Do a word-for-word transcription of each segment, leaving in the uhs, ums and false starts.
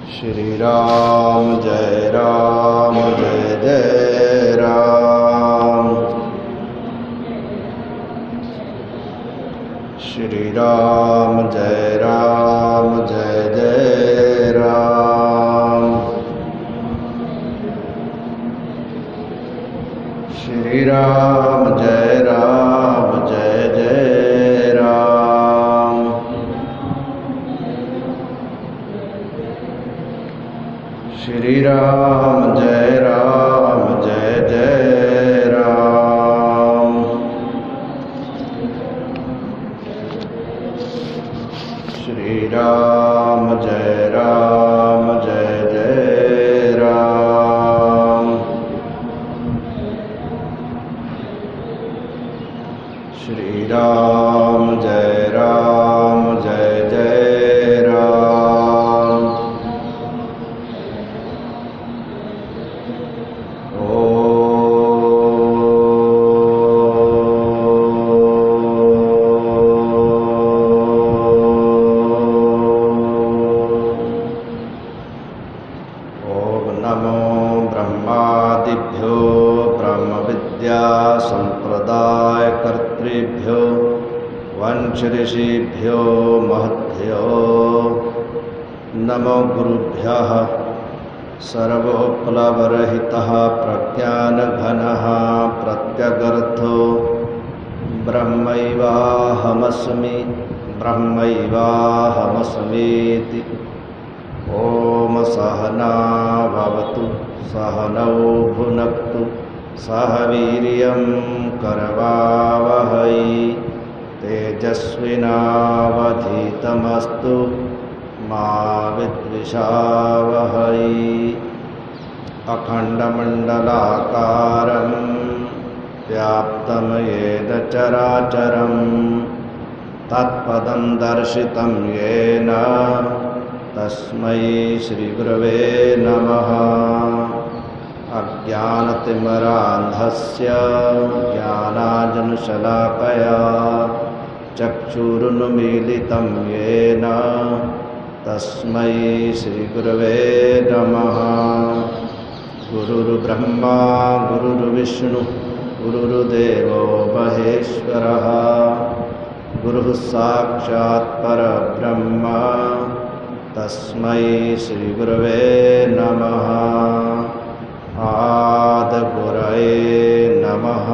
श्री राम जय राम जय जय राम। श्री राम जय राम जय जय राम। श्री राम जय राम जय जय राम। श्री राम जय राम जय जय राम। श्री राम जय राम जय जय राम। श्री राम जय राम जय जय राम। ब्रह्मादिभ्यो ब्रह्मविद्या संप्रदाय कर्तृभ्यो वंशऋषिभ्यो महद्भ्यो नमो गुरुभ्यः। सर्वोपलवरहितः प्रज्ञानघनः प्रत्यगर्थो ब्रह्मैवाहमस्मि ब्रह्मैवाहमस्मीति। ओम सहना भवतु सहनौ भुनक्तु सह वीर्यं करवावहै तेजस्विनावधीतमस्तु मा विद्विषावहै। अखण्डमण्डलाकारं व्याप्तं येन चराचरं तत्पदं दर्शितं येन तस्मै श्रीगुरवे नमः। अज्ञानतिमिरान्धस्य ज्ञानाञ्जनशलाकया चक्षुरुन्मीलितं येन तस्मै श्रीगुरवे नमः। गुरुर्ब्रह्मा गुरुर्विष्णुः गुरुर्देवो महेश्वरः गुरुः साक्षात् परब्रह्म तस्मै श्रीगुरवे नमः। आदिगुरवे नमः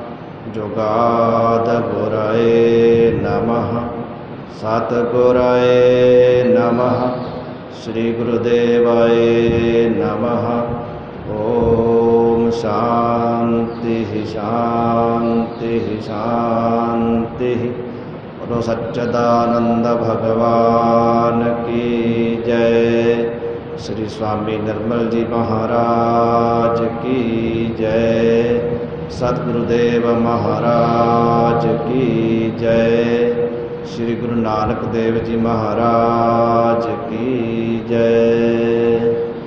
जुगादिगुरवे नमः सद्गुरवे नमः श्रीगुरुदेवाय नमः। ओम शांति शांति शांति। बोलो सच्चिदानंद भगवान की जय। श्री स्वामी निर्मल जी महाराज की जय। सद्गुरुदेव महाराज की जय। श्री गुरु नानक देव जी महाराज की जय।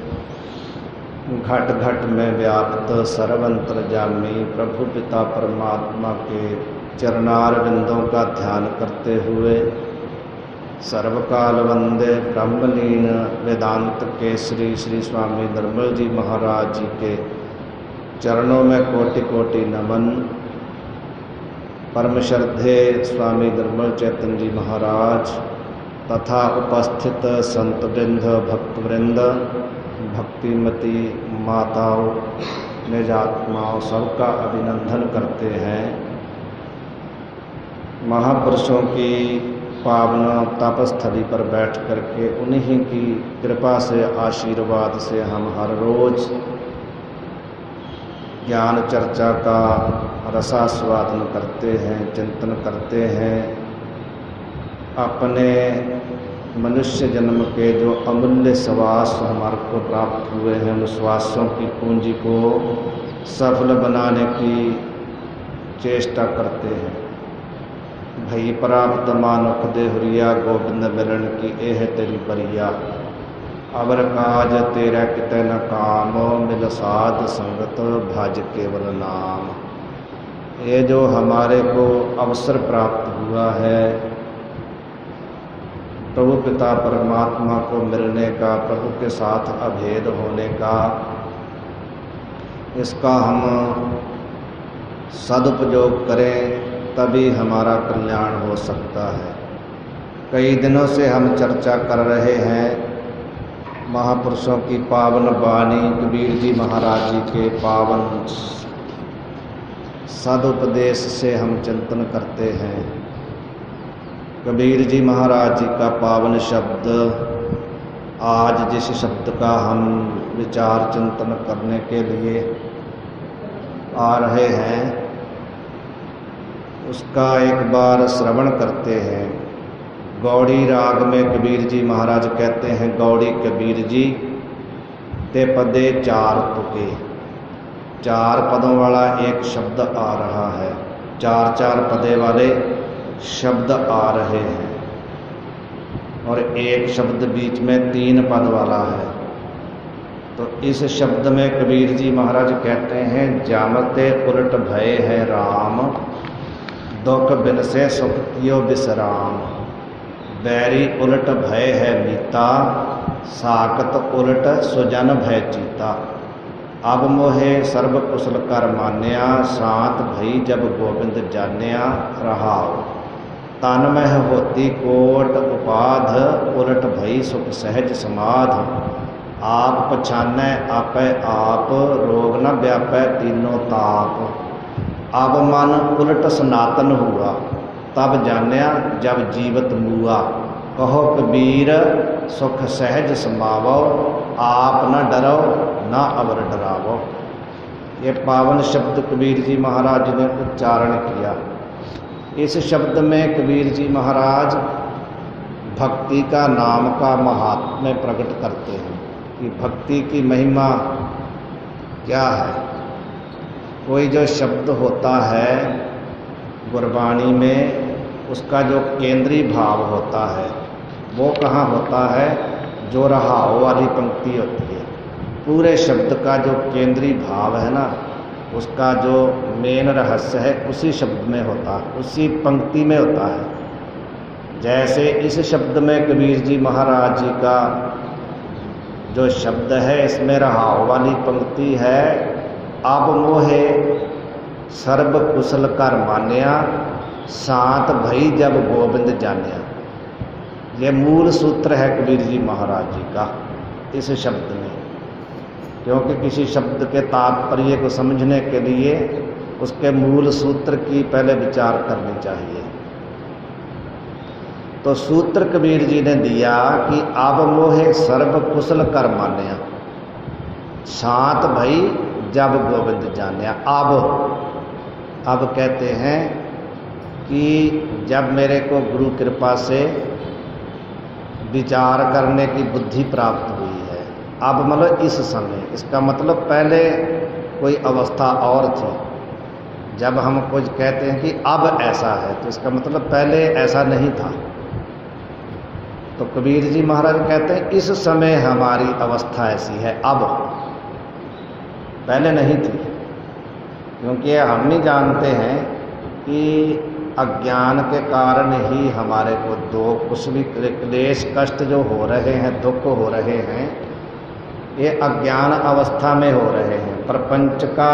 घट घट में व्याप्त सर्वंतर्यामी प्रभु पिता परमात्मा के चरणार बिंदों का ध्यान करते हुए सर्वकाल वंदे ब्रह्मलीन वेदांत केसरी श्री स्वामी निर्मल जी महाराज जी के चरणों में कोटि कोटि नमन। परम श्रद्धे स्वामी निर्मल चैतन्य जी महाराज तथा उपस्थित संत वृंद भक्त वृंद भक्तिमती माताओं निजात्माओं सबका अभिनंदन करते हैं। महापुरुषों की पावन तपस्थली पर बैठ करके उन्हीं की कृपा से आशीर्वाद से हम हर रोज ज्ञान चर्चा का रसास्वादन करते हैं, चिंतन करते हैं। अपने मनुष्य जन्म के जो अमूल्य स्वास्थ्य हमारे को प्राप्त हुए हैं उन स्वास्थ्यों की पूंजी को सफल बनाने की चेष्टा करते हैं। भई प्राप्त मानुख देहुरिया गोविंद मिलन की एह तेरी बरिया। अवर काज तेरा कितै न काम मिल साध संगत भाज केवल नाम। ये जो हमारे को अवसर प्राप्त हुआ है प्रभु पिता परमात्मा को मिलने का, प्रभु के साथ अभेद होने का, इसका हम सदुपयोग करें तभी हमारा कल्याण हो सकता है। कई दिनों से हम चर्चा कर रहे हैं महापुरुषों की पावन वाणी, कबीर जी महाराज जी के पावन सदुपदेश से हम चिंतन करते हैं। कबीर जी महाराज जी का पावन शब्द, आज जिस शब्द का हम विचार चिंतन करने के लिए आ रहे हैं, उसका एक बार श्रवण करते हैं। गौड़ी राग में कबीर जी महाराज कहते हैं, गौड़ी कबीर जी ते पदे चार तुके, चार पदों वाला एक शब्द आ रहा है, चार चार पदे वाले शब्द आ रहे हैं और एक शब्द बीच में तीन पद वाला है। तो इस शब्द में कबीर जी महाराज कहते हैं, जामते उलट भय है राम, दुख बिन से सुख कियो विश्राम, बैरी उलट भय है मीता, साकत उलट सुजन भय चीता, अब मोहे सर्व कुशल कर मान्या, शांत भई जब गोविंद जान्या रहाओ, तन मह होती कोट उपाध, उलट भई सुख सहज समाध, आप पछानै आपै आप, रोग न व्यापै तीनों ताप, अब मन उलट सनातन हुआ, तब जान्या जब जीवत मुआ, कहो कबीर सुख सहज समावो, आप न डरो न अवर डरावो। ये पावन शब्द कबीर जी महाराज ने उच्चारण किया। इस शब्द में कबीर जी महाराज भक्ति का नाम का महात्म्य प्रकट करते हैं कि भक्ति की महिमा क्या है। कोई जो शब्द होता है गुरबाणी में, उसका जो केंद्रीय भाव होता है वो कहाँ होता है, जो रहाओ वाली पंक्ति होती है। पूरे शब्द का जो केंद्रीय भाव है ना, उसका जो मेन रहस्य है उसी शब्द में होता है, उसी पंक्ति में होता है। जैसे इस शब्द में कबीर जी महाराज जी का जो शब्द है, इसमें रहाओ वाली पंक्ति है, अब मोहे सर्व कुशल कर मान्या, शांत भई जब गोविंद जान्या। ये मूल सूत्र है कबीर जी महाराज जी का इस शब्द में, क्योंकि किसी शब्द के तात्पर्य को समझने के लिए उसके मूल सूत्र की पहले विचार करनी चाहिए। तो सूत्र कबीर जी ने दिया कि अब मोहे सर्व कुशल कर मान्या, शांत भई जब गोविंद जान्या। अब अब कहते हैं कि जब मेरे को गुरु कृपा से विचार करने की बुद्धि प्राप्त हुई है, अब मतलब इस समय, इसका मतलब पहले कोई अवस्था और थी। जब हम कुछ कहते हैं कि अब ऐसा है, तो इसका मतलब पहले ऐसा नहीं था। तो कबीर जी महाराज कहते हैं इस समय हमारी अवस्था ऐसी है, अब, पहले नहीं थी। क्योंकि हम ही जानते हैं कि अज्ञान के कारण ही हमारे को दो कुछ भी क्लेश कष्ट जो हो रहे हैं, दुख हो रहे हैं, ये अज्ञान अवस्था में हो रहे हैं। प्रपंच का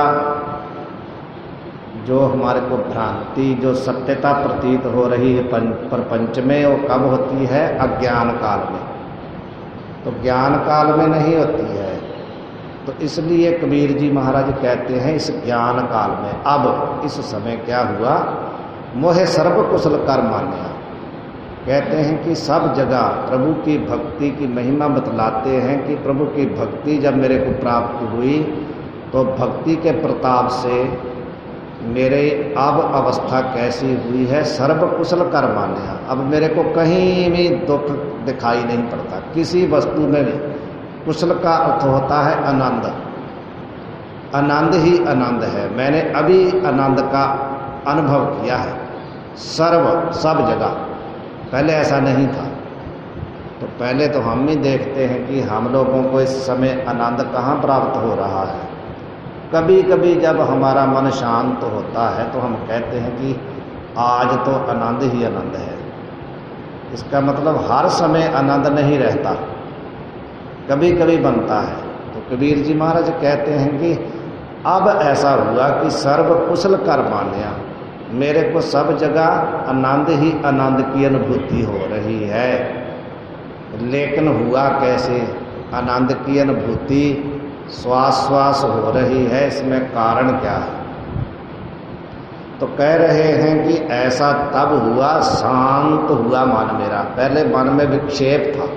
जो हमारे को भ्रांति, जो सत्यता प्रतीत हो रही है प्रपंच में, वो कब होती है, अज्ञान काल में। तो ज्ञान काल में नहीं होती है। तो इसलिए कबीर जी महाराज कहते हैं इस ज्ञान काल में, अब इस समय क्या हुआ, मोहे सर्व कुशल कर मान्या। कहते हैं कि सब जगह प्रभु की भक्ति की महिमा बतलाते हैं कि प्रभु की भक्ति जब मेरे को प्राप्त हुई तो भक्ति के प्रताप से मेरे अब अवस्था कैसी हुई है, सर्व कुशल कर मान्या। अब मेरे को कहीं भी दुख दिखाई नहीं पड़ता, किसी वस्तु में भी। कुशल का अर्थ होता है आनंद, आनंद ही आनंद है। मैंने अभी आनंद का अनुभव किया है, सर्व सब जगह। पहले ऐसा नहीं था। तो पहले तो हम ही देखते हैं कि हम लोगों को इस समय आनंद कहाँ प्राप्त हो रहा है। कभी कभी जब हमारा मन शांत होता है तो हम कहते हैं कि आज तो आनंद ही आनंद है। इसका मतलब हर समय आनंद नहीं रहता, कभी कभी बनता है। तो कबीर जी महाराज कहते हैं कि अब ऐसा हुआ कि सर्व कुशल कर मान्या, मेरे को सब जगह आनंद ही आनंद की अनुभूति हो रही है। लेकिन हुआ कैसे? आनंद की अनुभूति श्वास श्वास हो रही है, इसमें कारण क्या है? तो कह रहे हैं कि ऐसा तब हुआ, शांत हुआ मन मेरा। पहले मन में विक्षेप था,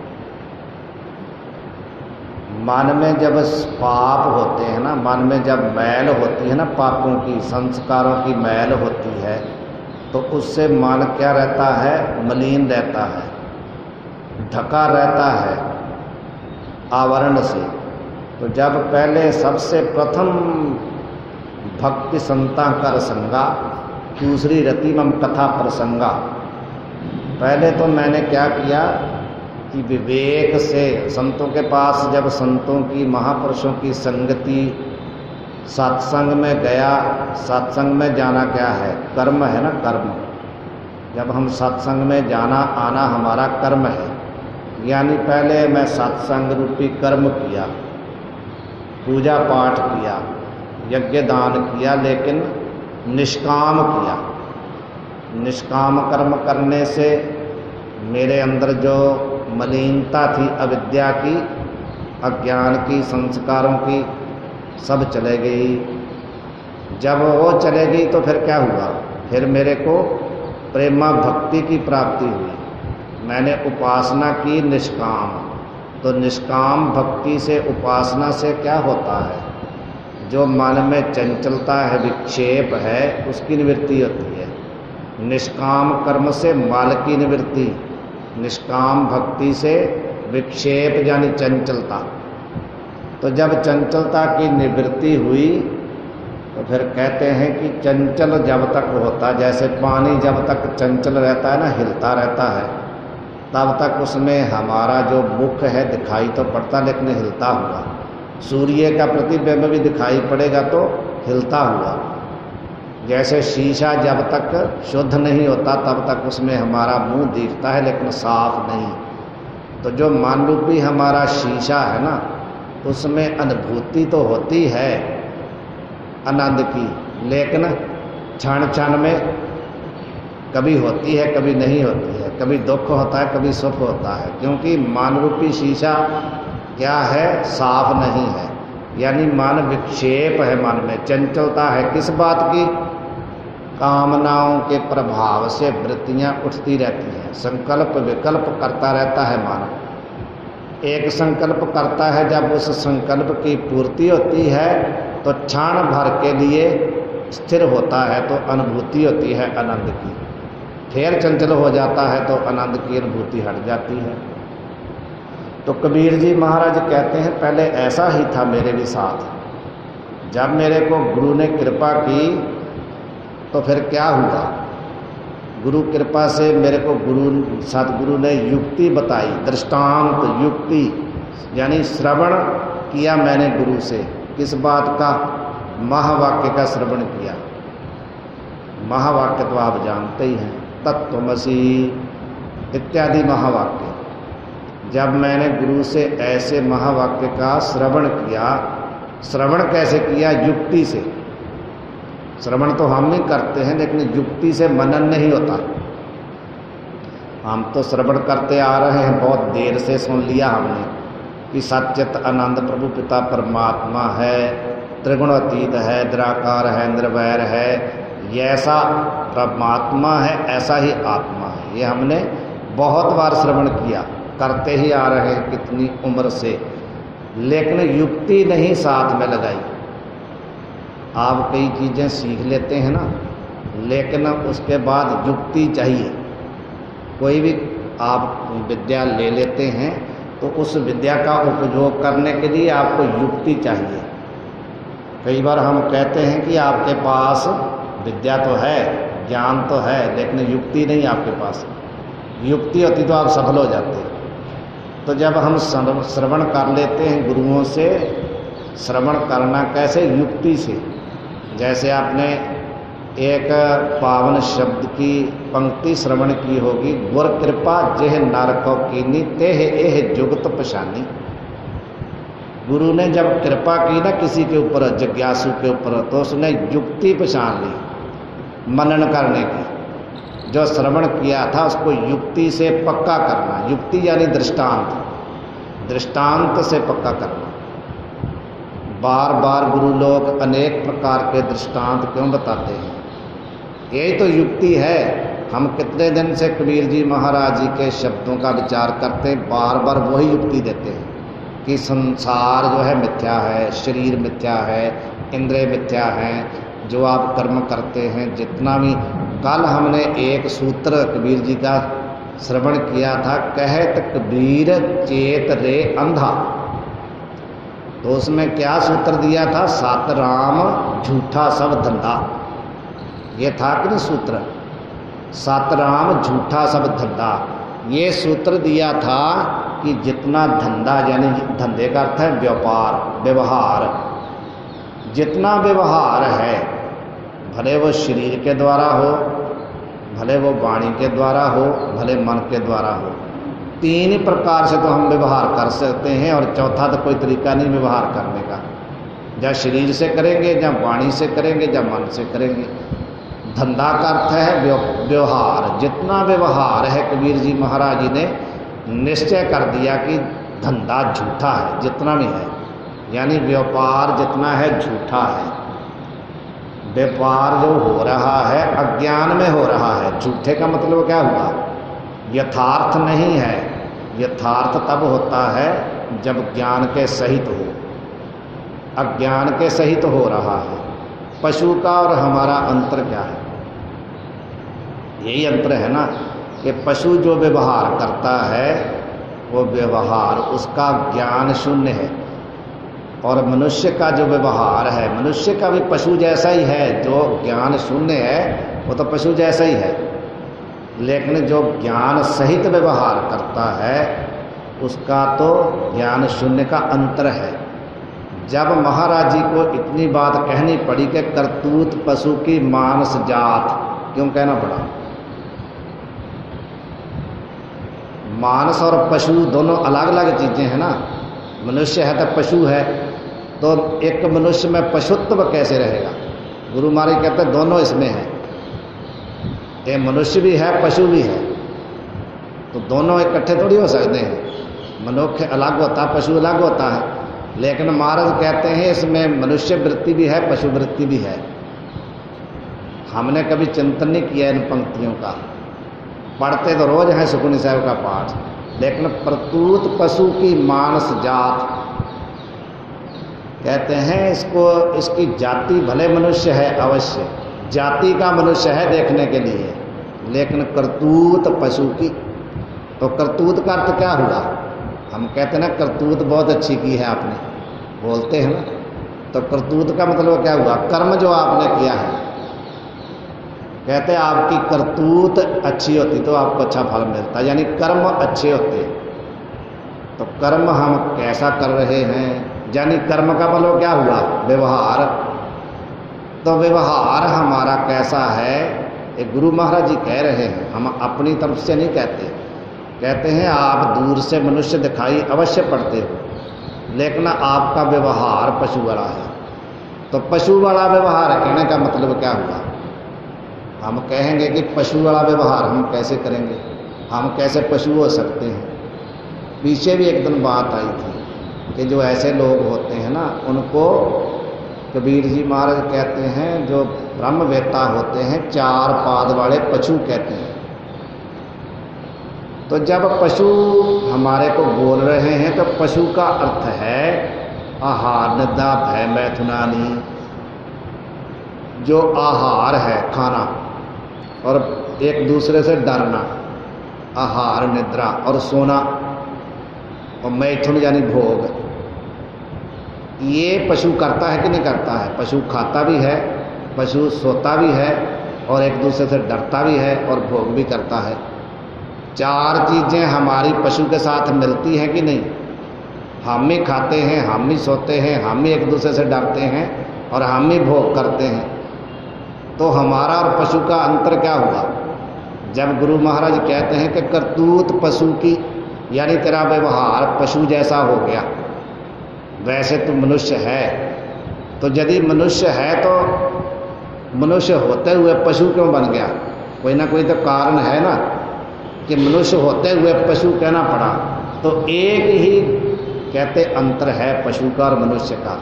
मन में जब पाप होते हैं ना, मन में जब मैल होती है ना, पापों की, संस्कारों की मैल होती है, तो उससे मन क्या रहता है? मलिन रहता है, ढका रहता है आवरण से। तो जब पहले सबसे प्रथम भक्ति संता कर संगा, दूसरी रति मम कथा प्रसंगा, पहले तो मैंने क्या किया कि विवेक से संतों के पास, जब संतों की, महापुरुषों की संगति, सत्संग में गया। सत्संग में जाना क्या है? कर्म है ना, कर्म। जब हम सत्संग में जाना आना हमारा कर्म है, यानी पहले मैं सत्संग रूपी कर्म किया, पूजा पाठ किया, यज्ञ दान किया, लेकिन निष्काम किया। निष्काम कर्म करने से मेरे अंदर जो मलिनता थी, अविद्या की, अज्ञान की, संस्कारों की, सब चले गई। जब वो चले गई तो फिर क्या हुआ? फिर मेरे को प्रेमा भक्ति की प्राप्ति हुई। मैंने उपासना की निष्काम। तो निष्काम भक्ति से, उपासना से क्या होता है? जो मन में चंचलता है, विक्षेप है, उसकी निवृत्ति होती है। निष्काम कर्म से माल की निवृत्ति, निष्काम भक्ति से विक्षेप यानी चंचलता। तो जब चंचलता की निवृत्ति हुई तो फिर कहते हैं कि चंचल जब तक होता, जैसे पानी जब तक चंचल रहता है ना, हिलता रहता है, तब तक उसमें हमारा जो मुख है दिखाई तो पड़ता, लेकिन हिलता हुआ। सूर्य का प्रतिबिंब भी दिखाई पड़ेगा तो हिलता हुआ। जैसे शीशा जब तक शुद्ध नहीं होता तब तक उसमें हमारा मुंह दिखता है, लेकिन साफ नहीं। तो जो मन रूपी हमारा शीशा है ना, उसमें अनुभूति तो होती है आनंद की, लेकिन क्षण क्षण में कभी होती है, कभी नहीं होती है, कभी दुख होता है, कभी सुख होता है, क्योंकि मन रूपी शीशा क्या है? साफ नहीं है। यानी मन विक्षेप है, मन में चंचलता है। किस बात की? कामनाओं के प्रभाव से वृत्तियां उठती रहती हैं, संकल्प विकल्प करता रहता है मन। एक संकल्प करता है, जब उस संकल्प की पूर्ति होती है तो क्षण भर के लिए स्थिर होता है, तो अनुभूति होती है आनंद की। फिर चंचल हो जाता है तो आनंद की अनुभूति हट जाती है। तो कबीर जी महाराज कहते हैं पहले ऐसा ही था मेरे भी साथ। जब मेरे को गुरु ने कृपा की तो फिर क्या हुआ? गुरु कृपा से मेरे को गुरु सतगुरु ने युक्ति बताई, दृष्टांत युक्ति, यानी श्रवण किया मैंने गुरु से। किस बात का? महावाक्य का श्रवण किया। महावाक्य तो आप जानते ही हैं, तत्त्वमसि इत्यादि महावाक्य। जब मैंने गुरु से ऐसे महावाक्य का श्रवण किया, श्रवण कैसे किया? युक्ति से। श्रवण तो हम ही करते हैं, लेकिन युक्ति से मनन नहीं होता। हम तो श्रवण करते आ रहे हैं, बहुत देर से सुन लिया हमने कि सच्चित आनंद प्रभु पिता परमात्मा है, त्रिगुणातीत है, निराकार है, निर्वैर है, ये ऐसा परमात्मा है, ऐसा ही आत्मा है। ये हमने बहुत बार श्रवण किया, करते ही आ रहे हैं कितनी उम्र से, लेकिन युक्ति नहीं साथ में लगाई। आप कई चीज़ें सीख लेते हैं ना, लेकिन उसके बाद युक्ति चाहिए। कोई भी आप विद्या ले लेते हैं तो उस विद्या का उपयोग करने के लिए आपको युक्ति चाहिए। कई बार हम कहते हैं कि आपके पास विद्या तो है, ज्ञान तो है, लेकिन युक्ति नहीं आपके पास। युक्ति होती तो आप सफल हो जाते। तो जब हम श्रवण कर लेते हैं गुरुओं से, श्रवण करना कैसे? युक्ति से। जैसे आपने एक पावन शब्द की पंक्ति श्रवण की होगी, गुर कृपा जेह नारको कीनी तेह एह जुगत पशानी। गुरु ने जब कृपा की ना किसी के ऊपर, जिज्ञासु के ऊपर, तो उसने युक्ति पहचान ली मनन करने की। जो श्रवण किया था उसको युक्ति से पक्का करना, युक्ति यानी दृष्टांत, दृष्टांत से पक्का करना। बार बार गुरु लोग अनेक प्रकार के दृष्टांत क्यों बताते हैं? यही तो युक्ति है। हम कितने दिन से कबीर जी महाराज जी के शब्दों का विचार करते हैं, बार बार वही युक्ति देते हैं कि संसार जो है मिथ्या है, शरीर मिथ्या है, इंद्रिय मिथ्या हैं, जो आप कर्म करते हैं जितना भी। कल हमने एक सूत्र कबीर जी का श्रवण किया था, कहत कबीर चेत रे अंधा। तो उसमें क्या सूत्र दिया था? सात राम झूठा सब धंधा। ये था कि नहीं सूत्र? सात राम झूठा सब धंधा। ये सूत्र दिया था कि जितना धंधा, यानी धंधे का अर्थ है व्यापार, व्यवहार, जितना व्यवहार है, भले वो शरीर के द्वारा हो, भले वो वाणी के द्वारा हो, भले मन के द्वारा हो, तीन ही प्रकार से तो हम व्यवहार कर सकते हैं, और चौथा तो कोई तरीका नहीं व्यवहार करने का। या शरीर से करेंगे, या वाणी से करेंगे, या मन से करेंगे। धंधा का अर्थ है व्यवहार। जितना व्यवहार है, कबीर जी महाराज जी ने निश्चय कर दिया कि धंधा झूठा है, जितना भी है, यानी व्यापार जितना है झूठा है। व्यापार जो हो रहा है अज्ञान में हो रहा है। झूठे का मतलब क्या हुआ? यथार्थ नहीं है। यथार्थ तब होता है जब ज्ञान के सहित हो। अज्ञान के सहित हो रहा है। पशु का और हमारा अंतर क्या है? यही अंतर है ना कि पशु जो व्यवहार करता है वो व्यवहार उसका ज्ञान शून्य है, और मनुष्य का जो व्यवहार है, मनुष्य का भी पशु जैसा ही है। जो ज्ञान शून्य है वो तो पशु जैसा ही है, लेकिन जो ज्ञान सहित व्यवहार करता है उसका तो ज्ञान शून्य का अंतर है। जब महाराज जी को इतनी बात कहनी पड़ी कि करतूत पशु की मानस जात, क्यों कहना पड़ा? मानस और पशु दोनों अलग अलग चीज़ें हैं ना। मनुष्य है तो पशु है, तो एक मनुष्य में पशुत्व कैसे रहेगा? गुरु महाराज कहते हैं दोनों इसमें है। ये मनुष्य भी है, पशु भी है, तो दोनों इकट्ठे थोड़ी हो सकते हैं। मनुष्य अलग होता है, पशु अलग होता है। लेकिन महाराज कहते हैं इसमें मनुष्य वृत्ति भी है, पशु वृत्ति भी है। हमने कभी चिंतन नहीं किया इन पंक्तियों का। पढ़ते तो रोज है सुखमनी साहब का पाठ, लेकिन प्रतूत पशु की मानस जात कहते हैं इसको। इसकी जाति भले मनुष्य है, अवश्य जाति का मनुष्य है देखने के लिए, लेकिन करतूत पशु की। तो करतूत का अर्थ क्या हुआ? हम कहते हैं ना करतूत बहुत अच्छी की है आपने, बोलते हैं ना, तो करतूत का मतलब क्या हुआ? कर्म जो आपने किया है। कहते हैं आपकी करतूत अच्छी होती तो आपको अच्छा फल मिलता, यानी कर्म अच्छे होते। तो कर्म हम कैसा कर रहे हैं, यानी कर्म का मतलब क्या हुआ? व्यवहार। तो व्यवहार हमारा कैसा है, एक गुरु महाराज जी कह रहे हैं, हम अपनी तरफ से नहीं कहते। कहते हैं आप दूर से मनुष्य दिखाई अवश्य पड़ते हो, लेकिन आपका व्यवहार पशु वाला है। तो पशु वाला व्यवहार कहने का मतलब क्या हुआ? हम कहेंगे कि पशु वाला व्यवहार हम कैसे करेंगे, हम कैसे पशु हो सकते हैं? पीछे भी एक दिन बात आई थी कि जो ऐसे लोग होते हैं ना, उनको कबीर जी महाराज कहते हैं जो ब्रह्मवेत्ता होते हैं, चार पाद वाले पशु कहते हैं। तो जब पशु हमारे को बोल रहे हैं तो पशु का अर्थ है आहार निद्रा भय मैथुनानी। जो आहार है खाना, और एक दूसरे से डरना, आहार निद्रा और सोना, और मैथुन यानी भोग। ये पशु करता है कि नहीं करता है? पशु खाता भी है, पशु सोता भी है, और एक दूसरे से डरता भी है, और भोग भी करता है। चार चीज़ें हमारी पशु के साथ मिलती हैं कि नहीं? हम ही खाते हैं, हम ही सोते हैं, हम ही एक दूसरे से डरते हैं, और हम ही भोग करते हैं। तो हमारा और पशु का अंतर क्या हुआ? जब गुरु महाराज कहते हैं कि करतूत पशु की, यानी तेरा व्यवहार पशु जैसा हो गया, वैसे तू मनुष्य है, तो यदि मनुष्य है तो मनुष्य होते हुए पशु क्यों बन गया? कोई ना कोई तो कारण है ना कि मनुष्य होते हुए पशु कहना पड़ा। तो एक ही कहते अंतर है पशु का और मनुष्य का।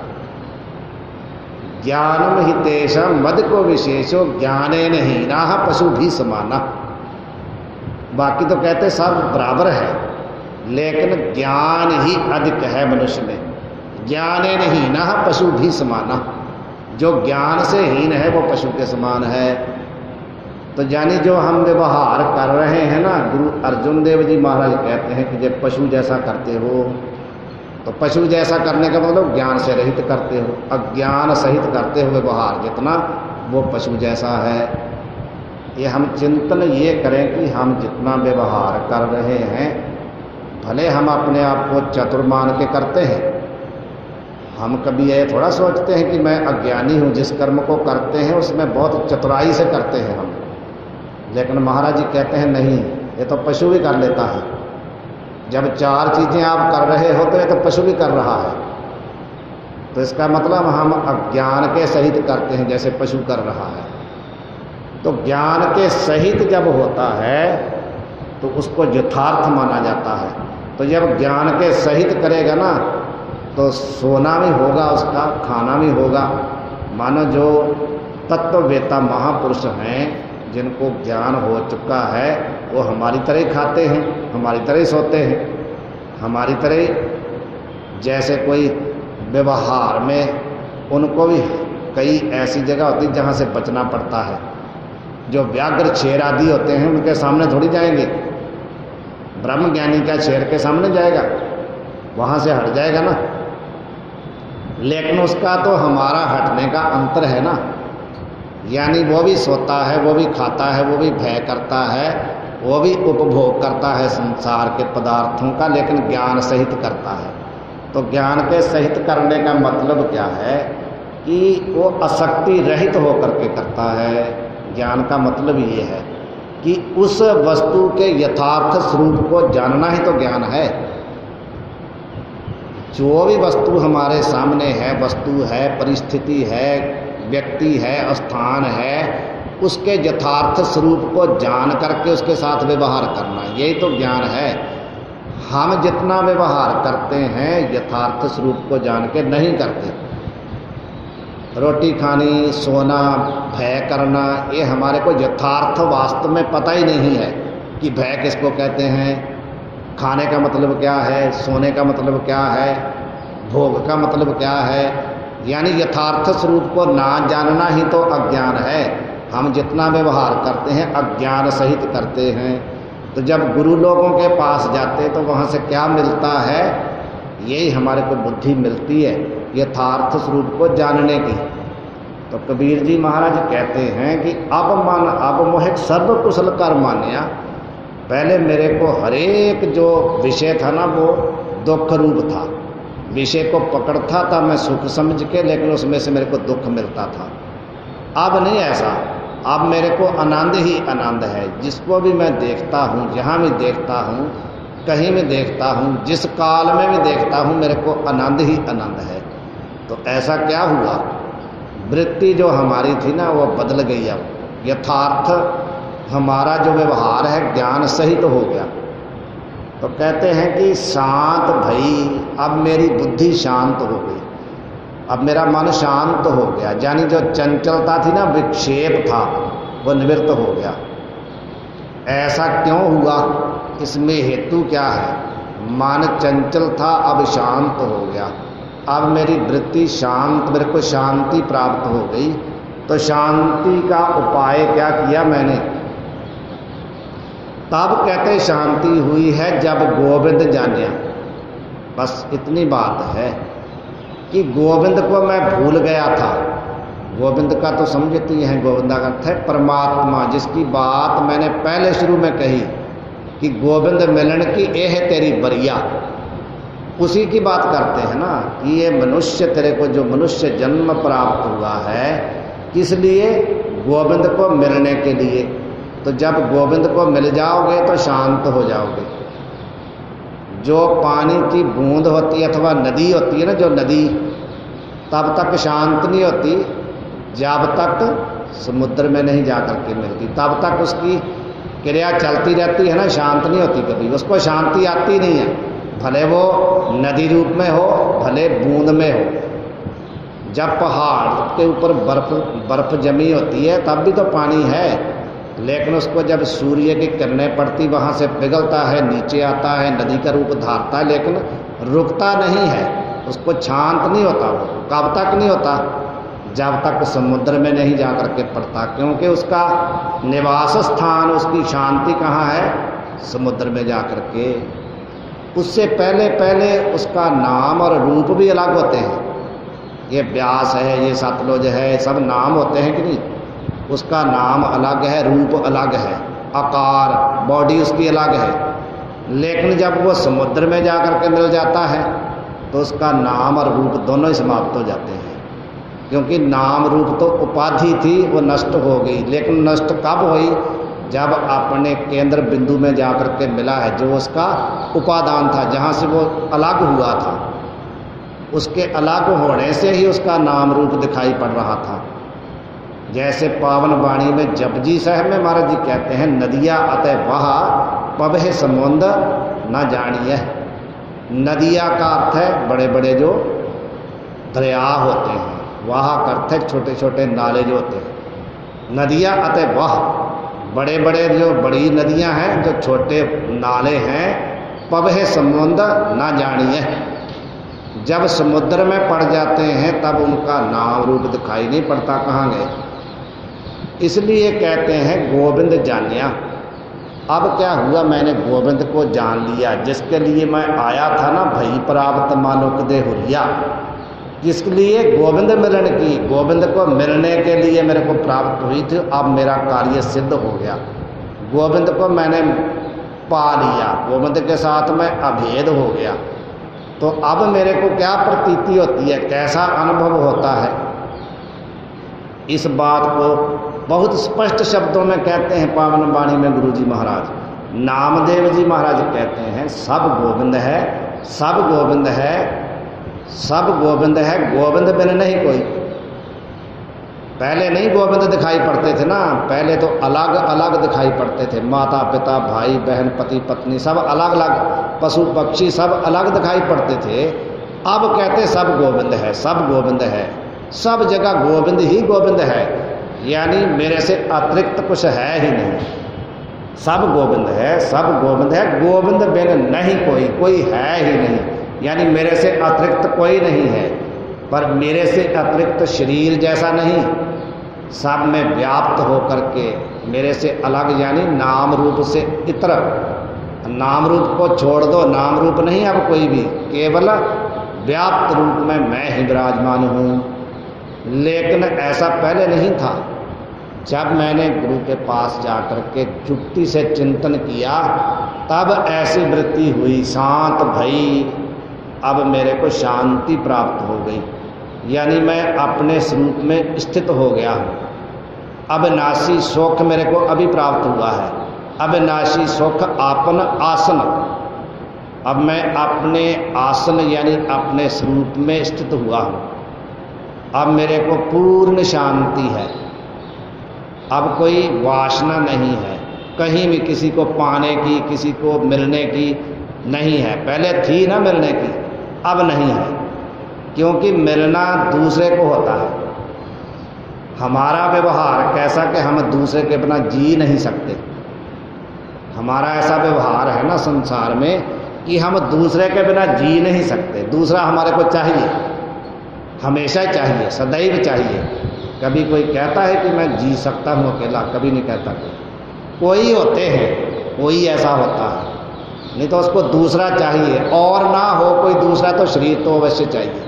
ज्ञानम ही तेषा मद को विशेषो ज्ञाने नहीं ना पशु भी समाना। बाकी तो कहते सब बराबर है, लेकिन ज्ञान ही अधिक है मनुष्य में। ज्ञाने नहीं ना पशु भी समाना, जो ज्ञान से हीन है वो पशु के समान है। तो यानी जो हम व्यवहार कर रहे हैं ना, गुरु अर्जुन देव जी महाराज कहते हैं कि जब पशु जैसा करते हो, तो पशु जैसा करने का मतलब ज्ञान से रहित करते हो। अज्ञान सहित करते हो व्यवहार जितना, वो पशु जैसा है। ये हम चिंतन ये करें कि हम जितना व्यवहार कर रहे हैं, भले हम अपने आप को चतुर मान के करते हैं, हम कभी ये थोड़ा सोचते हैं कि मैं अज्ञानी हूँ, जिस कर्म को करते हैं उसमें बहुत चतुराई से करते हैं हम। लेकिन महाराज जी कहते हैं नहीं, ये तो पशु भी कर लेता है। जब चार चीज़ें आप कर रहे हो तो ये तो पशु भी कर रहा है। तो इसका मतलब हम अज्ञान के सहित करते हैं जैसे पशु कर रहा है। तो ज्ञान के सहित जब होता है तो उसको यथार्थ माना जाता है। तो जब ज्ञान के सहित करेगा ना, तो सोना भी होगा, उसका खाना भी होगा। मानो जो तत्ववेता महापुरुष हैं, जिनको ज्ञान हो चुका है, वो हमारी तरह ही खाते हैं, हमारी तरह ही सोते हैं, हमारी तरह। जैसे कोई व्यवहार में उनको भी कई ऐसी जगह होती है जहाँ से बचना पड़ता है। जो व्याघ्र शेर आदि होते हैं उनके सामने थोड़ी जाएंगे, ब्रह्म ज्ञानी का शेर के सामने जाएगा, वहाँ से हट जाएगा ना। लेकिन उसका तो हमारा हटने का अंतर है ना। यानी वो भी सोता है, वो भी खाता है, वो भी भय करता है, वो भी उपभोग करता है संसार के पदार्थों का, लेकिन ज्ञान सहित करता है। तो ज्ञान के सहित करने का मतलब क्या है कि वो आसक्ति रहित होकर के करता है। ज्ञान का मतलब ये है कि उस वस्तु के यथार्थ स्वरूप को जानना ही तो ज्ञान है। जो भी वस्तु हमारे सामने है, वस्तु है, परिस्थिति है, व्यक्ति है, स्थान है, उसके यथार्थ स्वरूप को जान करके उसके साथ व्यवहार करना, यही तो ज्ञान है। हम जितना व्यवहार करते हैं यथार्थ स्वरूप को जान के नहीं करते। रोटी खानी, सोना, भय करना, ये हमारे को यथार्थ वास्तव में पता ही नहीं है कि भय किसको कहते हैं, खाने का मतलब क्या है, सोने का मतलब क्या है, भोग का मतलब क्या है। यानी यथार्थ स्वरूप को ना जानना ही तो अज्ञान है। हम जितना व्यवहार करते हैं अज्ञान सहित करते हैं। तो जब गुरु लोगों के पास जाते तो वहाँ से क्या मिलता है? यही हमारे को बुद्धि मिलती है यथार्थ स्वरूप को जानने की। तो कबीर जी महाराज कहते हैं कि अब मन अब मोहे सर्व कुशल कर मान्या। पहले मेरे को हरेक जो विषय था ना वो दुख रूप था, विषय को पकड़ता था मैं सुख समझ के, लेकिन उसमें से मेरे को दुख मिलता था। अब नहीं ऐसा, अब मेरे को आनंद ही आनंद है। जिसको भी मैं देखता हूँ, जहाँ भी देखता हूँ, कहीं भी देखता हूँ, जिस काल में भी देखता हूँ, मेरे को आनंद ही आनंद है। तो ऐसा क्या हुआ? वृत्ति जो हमारी थी ना वो बदल गई। अब यथार्थ हमारा जो व्यवहार है ज्ञान सहित तो हो गया। तो कहते हैं कि शांत भई, अब मेरी बुद्धि शांत हो गई, अब मेरा मन शांत हो गया। यानी जो चंचलता थी ना, विक्षेप था, वो निवृत्त हो गया। ऐसा क्यों हुआ? इसमें हेतु क्या है? मन चंचल था, अब शांत हो गया। अब मेरी वृत्ति शांत, मेरे को शांति प्राप्त हो गई। तो शांति का उपाय क्या किया मैंने? तब कहते शांति हुई है जब गोविंद जानिया। बस इतनी बात है कि गोविंद को मैं भूल गया था। गोविंद का तो समझती हैं, गोविंद का अर्थ है परमात्मा, जिसकी बात मैंने पहले शुरू में कही कि गोविंद मिलन की ए है तेरी बरिया। उसी की बात करते हैं ना कि ये मनुष्य, तेरे को जो मनुष्य जन्म प्राप्त हुआ है, किस लिए? गोविंद को मिलने के लिए। तो जब गोविंद को मिल जाओगे तो शांत हो जाओगे। जो पानी की बूंद होती है अथवा नदी होती है ना, जो नदी तब तक शांत नहीं होती जब तक समुद्र में नहीं जा कर के मिलती, तब तक उसकी क्रिया चलती रहती है ना, शांत नहीं होती कभी, उसको शांति आती नहीं है, भले वो नदी रूप में हो भले बूंद में हो। जब पहाड़ के ऊपर बर्फ बर्फ जमी होती है तब भी तो पानी है, लेकिन उसको जब सूर्य की किरणें पड़ती वहाँ से पिघलता है, नीचे आता है, नदी का रूप धारता है, लेकिन रुकता नहीं है, उसको शांत नहीं होता। वो कब तक नहीं होता? जब तक समुद्र में नहीं जा कर के पड़ता, क्योंकि उसका निवास स्थान, उसकी शांति कहाँ है? समुद्र में जा कर के। उससे पहले पहले उसका नाम और रूप भी अलग होते हैं। ये ब्यास है, ये सतलुज है, सब नाम होते हैं कि नहीं? उसका नाम अलग है, रूप अलग है, आकार बॉडी उसकी अलग है। लेकिन जब वो समुद्र में जा कर के मिल जाता है तो उसका नाम और रूप दोनों ही समाप्त हो जाते हैं, क्योंकि नाम रूप तो उपाधि थी, वो नष्ट हो गई। लेकिन नष्ट कब हुई? जब अपने केंद्र बिंदु में जा कर के मिला है, जो उसका उपादान था, जहाँ से वो अलग हुआ था, उसके अलग होने से ही उसका नाम रूप दिखाई पड़ रहा था। जैसे पावन वाणी में जपजी साहब में महाराज जी कहते हैं, नदिया अतः वहा पबहे समुंद न जानिए। नदिया का अर्थ है बड़े बड़े जो दरिया होते हैं, वहा का अर्थ है छोटे छोटे नाले जो होते हैं। नदिया अतः वह, बड़े बड़े जो बड़ी नदियां हैं, जो छोटे नाले हैं, पबहे समुंद न जानिए, जब समुद्र में पड़ जाते हैं तब उनका नाम रूप दिखाई नहीं पड़ता, कहाँ गए। इसलिए कहते हैं गोविंद जानिया। अब क्या हुआ? मैंने गोविंद को जान लिया, जिसके लिए मैं आया था ना, भई प्राप्त मानुक दे हुलिया। किसके लिए? गोविंद मिलन की। गोविंद को मिलने के लिए मेरे को प्राप्त हुई थी, अब मेरा कार्य सिद्ध हो गया। गोविंद को मैंने पा लिया, गोविंद के साथ मैं अभेद हो गया। तो अब मेरे को क्या प्रतीति होती है, कैसा अनुभव होता है? इस बात को बहुत स्पष्ट शब्दों में कहते हैं पावन वाणी में गुरु जी महाराज। नामदेव जी महाराज कहते हैं, सब गोविंद है, सब गोविंद है, सब गोविंद है, गोविंद बिन नहीं कोई। पहले नहीं गोविंद दिखाई पड़ते थे ना, पहले तो अलग अलग दिखाई पड़ते थे। माता पिता भाई बहन पति पत्नी सब अलग अलग, पशु पक्षी सब अलग दिखाई पड़ते थे। अब कहते सब गोविंद है, सब गोविंद है, सब जगह गोविंद ही गोविंद है, यानी मेरे से अतिरिक्त कुछ है ही नहीं। सब गोविंद है, सब गोविंद है, गोविंद बिन नहीं कोई, कोई है ही नहीं, यानी मेरे से अतिरिक्त कोई नहीं है। पर मेरे से अतिरिक्त शरीर जैसा नहीं, सब में व्याप्त होकर के मेरे से अलग, यानी नाम रूप से इतर। नाम रूप को छोड़ दो, नाम रूप नहीं अब कोई भी, केवल व्याप्त रूप में मैं ही विराजमान हूँ। लेकिन ऐसा पहले नहीं था। जब मैंने गुरु के पास जाकर के चुप्पी से चिंतन किया, तब ऐसी वृत्ति हुई, शांत भई, अब मेरे को शांति प्राप्त हो गई, यानी मैं अपने स्वरूप में स्थित हो गया हूँ। अविनाशी सुख मेरे को अभी प्राप्त हुआ है, अविनाशी सुख आपन आसन। अब मैं अपने आसन यानी अपने स्वरूप में स्थित हुआ हूँ। अब मेरे को पूर्ण शांति है, अब कोई वासना नहीं है, कहीं भी किसी को पाने की, किसी को मिलने की नहीं है। पहले थी ना मिलने की, अब नहीं है, क्योंकि मिलना दूसरे को होता है। हमारा व्यवहार कैसा कि हम दूसरे के बिना जी नहीं सकते। हमारा ऐसा व्यवहार है ना संसार में कि हम दूसरे के बिना जी नहीं सकते। दूसरा हमारे को चाहिए, हमेशा चाहिए, सदैव चाहिए। कभी कोई कहता है कि मैं जी सकता हूँ अकेला? कभी नहीं कहता। कोई होते हैं, कोई ऐसा होता है, नहीं तो उसको दूसरा चाहिए। और ना हो कोई दूसरा तो शरीर तो अवश्य चाहिए।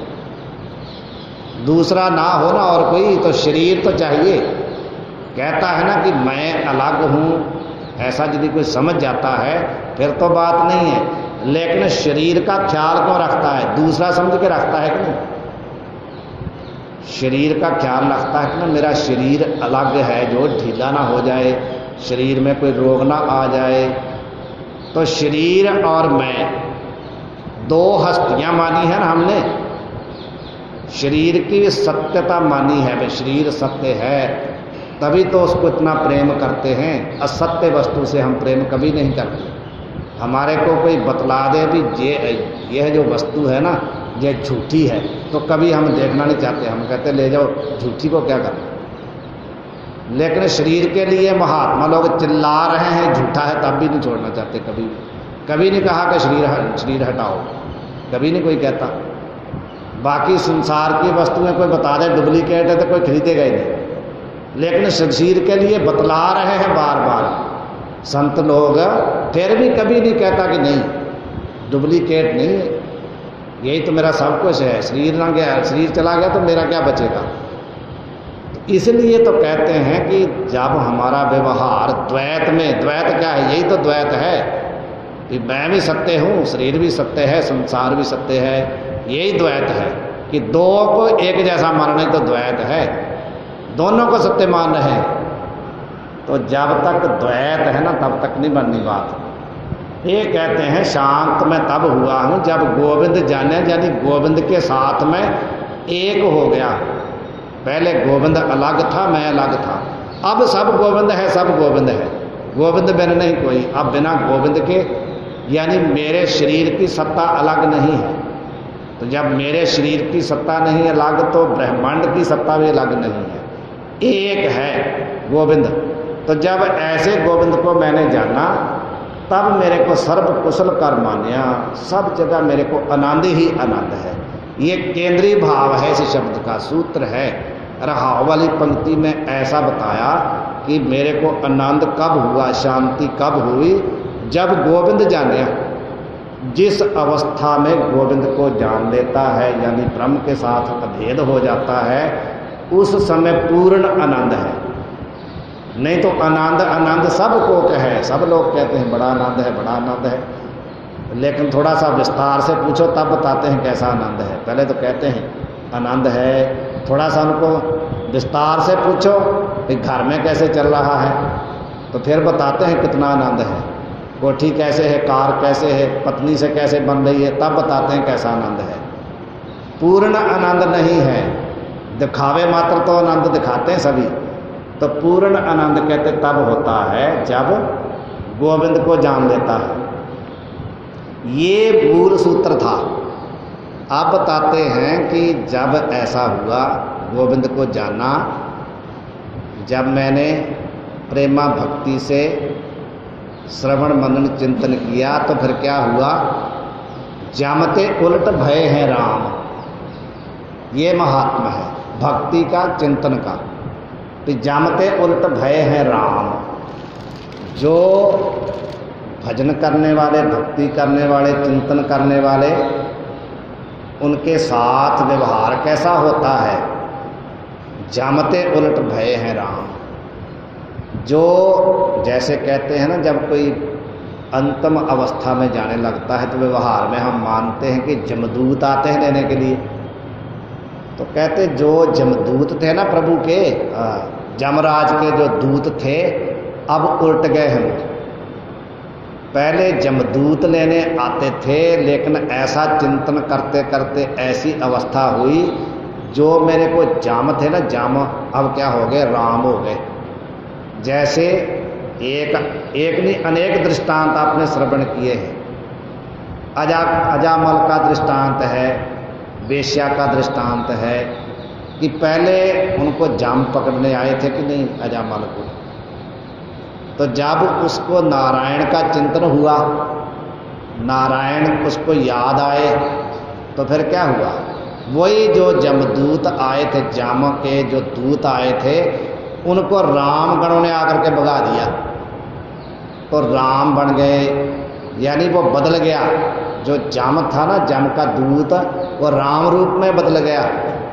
दूसरा ना हो ना और कोई, तो शरीर तो चाहिए। कहता है ना कि मैं अलग हूँ, ऐसा यदि कोई समझ जाता है फिर तो बात नहीं है। लेकिन शरीर का ख्याल क्यों रखता है? दूसरा समझ के रखता है कि नहीं? शरीर का ख्याल रखता है कि ना मेरा शरीर अलग है, जो ढीला ना हो जाए, शरीर में कोई रोग ना आ जाए। तो शरीर और मैं दो हस्तियां मानी है ना हमने, शरीर की सत्यता मानी है, भाई शरीर सत्य है, तभी तो उसको इतना प्रेम करते हैं। असत्य वस्तु से हम प्रेम कभी नहीं करते। हमारे को कोई बतला दे भी ये यह जो वस्तु है ना ये झूठी है, तो कभी हम देखना नहीं चाहते, हम कहते ले जाओ, झूठी को क्या करना। लेकिन शरीर के लिए महात्मा लोग चिल्ला रहे हैं झूठा है, तब भी नहीं छोड़ना चाहते। कभी कभी नहीं कहा कि शरीर शरीर हटाओ, कभी नहीं कोई कहता। बाकी संसार की वस्तुएं कोई बता दे डुप्लीकेट है तो कोई खरीदेगा ही नहीं, लेकिन शरीर के लिए बतला रहे हैं बार बार संत लोग, फिर भी कभी नहीं कहता कि नहीं डुप्लीकेट नहीं है, यही तो मेरा सब कुछ है। शरीर ना गया, शरीर चला गया तो मेरा क्या बचेगा। तो इसलिए तो कहते हैं कि जब हमारा व्यवहार द्वैत में, द्वैत क्या है, यही तो द्वैत है कि मैं भी सत्य हूँ, शरीर भी सत्य है, संसार भी सत्य है, यही द्वैत है कि दो को एक जैसा मानना ही तो द्वैत है, दोनों को सत्य मान रहे हैं। तो जब तक द्वैत है ना तब तक नहीं बननी बात। ये कहते हैं शांत मैं तब हुआ हूँ जब गोविंद जाने, यानी गोविंद के साथ में एक हो गया। पहले गोविंद अलग था, मैं अलग था, अब सब गोविंद है, सब गोविंद है, गोविंद बिन नहीं कोई। अब बिना गोविंद के, यानी मेरे शरीर की सत्ता अलग नहीं है। तो जब मेरे शरीर की सत्ता नहीं अलग, तो ब्रह्मांड की सत्ता भी अलग नहीं है, एक है गोविंद। तो जब ऐसे गोविंद को मैंने जाना, तब मेरे को सर्व कुशल कर मान्या, सब जगह मेरे को आनंद ही आनंद है। ये केंद्रीय भाव है इस शब्द का, सूत्र है। रहाव वाली पंक्ति में ऐसा बताया कि मेरे को आनंद कब हुआ, शांति कब हुई, जब गोविंद जाने। जिस अवस्था में गोविंद को जान लेता है, यानी ब्रह्म के साथ अभेद हो जाता है, उस समय पूर्ण आनंद है। नहीं तो आनंद आनंद सबको कहे, सब लोग कहते हैं बड़ा आनंद है, बड़ा आनंद है, लेकिन थोड़ा सा विस्तार से पूछो तब बताते हैं कैसा आनंद है। पहले तो कहते हैं आनंद है, थोड़ा सा उनको विस्तार से पूछो कि घर में कैसे चल रहा है, तो फिर बताते हैं कितना आनंद है। कोठी कैसे है, कार कैसे है, पत्नी से कैसे बन रही है, तब बताते हैं कैसा आनंद है। पूर्ण आनंद नहीं है, दिखावे मात्र तो आनंद दिखाते हैं सभी। तो पूर्ण आनंद कहते तब होता है जब गोविंद को जान लेता है। ये मूल सूत्र था। आप बताते हैं कि जब ऐसा हुआ, गोविंद को जाना, जब मैंने प्रेमा भक्ति से श्रवण मनन चिंतन किया, तो फिर क्या हुआ, जामते उलट भय है राम। ये महात्मा है भक्ति का, चिंतन का। तो जामते उलट भय है राम। जो भजन करने वाले, भक्ति करने वाले, चिंतन करने वाले, उनके साथ व्यवहार कैसा होता है, जामते उलट भय है राम। जो जैसे कहते हैं ना, जब कोई अंतिम अवस्था में जाने लगता है तो व्यवहार में हम मानते हैं कि जमदूत आते हैं लेने के लिए। तो कहते जो जमदूत थे ना प्रभु के, जमराज के जो दूत थे, अब उल्ट गए हम। पहले जमदूत लेने आते थे, लेकिन ऐसा चिंतन करते करते ऐसी अवस्था हुई, जो मेरे को जाम थे ना, जाम अब क्या हो गए, राम हो गए। जैसे एक एक नहीं अनेक दृष्टांत आपने श्रवण किए हैं। अजा अजामल का दृष्टांत है, वेश्या का दृष्टांत है, कि पहले उनको जाम पकड़ने आए थे कि नहीं अजामल को। तो जब उसको नारायण का चिंतन हुआ, नारायण उसको याद आए, तो फिर क्या हुआ, वही जो जमदूत आए थे, जाम के जो दूत आए थे, उनको राम गणों ने आकर के भगा दिया। तो राम बन गए, यानी वो बदल गया। जो जाम था ना, जाम का दूत, वो राम रूप में बदल गया।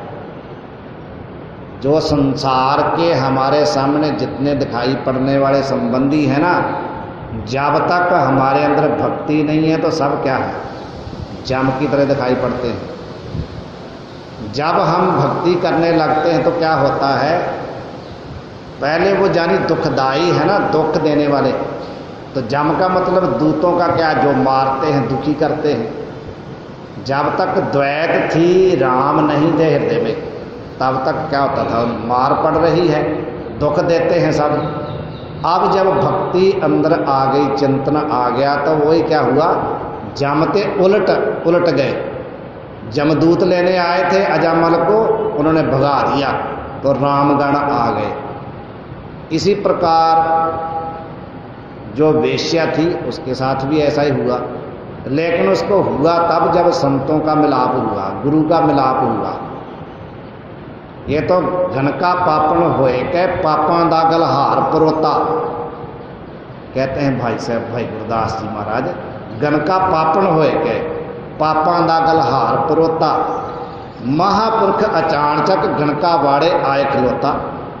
जो संसार के हमारे सामने जितने दिखाई पड़ने वाले संबंधी हैं ना, जब तक हमारे अंदर भक्ति नहीं है तो सब क्या है, जाम की तरह दिखाई पड़ते हैं। जब हम भक्ति करने लगते हैं तो क्या होता है, पहले वो जानी दुखदाई है ना, दुख देने वाले। तो जम का मतलब दूतों का क्या, जो मारते हैं, दुखी करते हैं। जब तक द्वैत थी, राम नहीं थे हृदय में, तब तक क्या होता था, मार पड़ रही है, दुख देते हैं सब। अब जब भक्ति अंदर आ गई, चिंतन आ गया, तो वही क्या हुआ, जमते उलट उलट गए। जमदूत लेने आए थे अजामल को, उन्होंने भगा दिया, तो रामगण आ गए। इसी प्रकार जो वेश्या थी उसके साथ भी ऐसा ही हुआ, लेकिन उसको हुआ तब जब संतों का मिलाप हुआ, गुरु का मिलाप हुआ। ये तो घनका पापन होए के पापा दा गलहार परोता, कहते हैं भाई साहब भाई गुरदास जी महाराज, घनका पापन होए के पापा दा गलहार परोता, महापुरख अचानचक घनका वाड़े आए खलोता।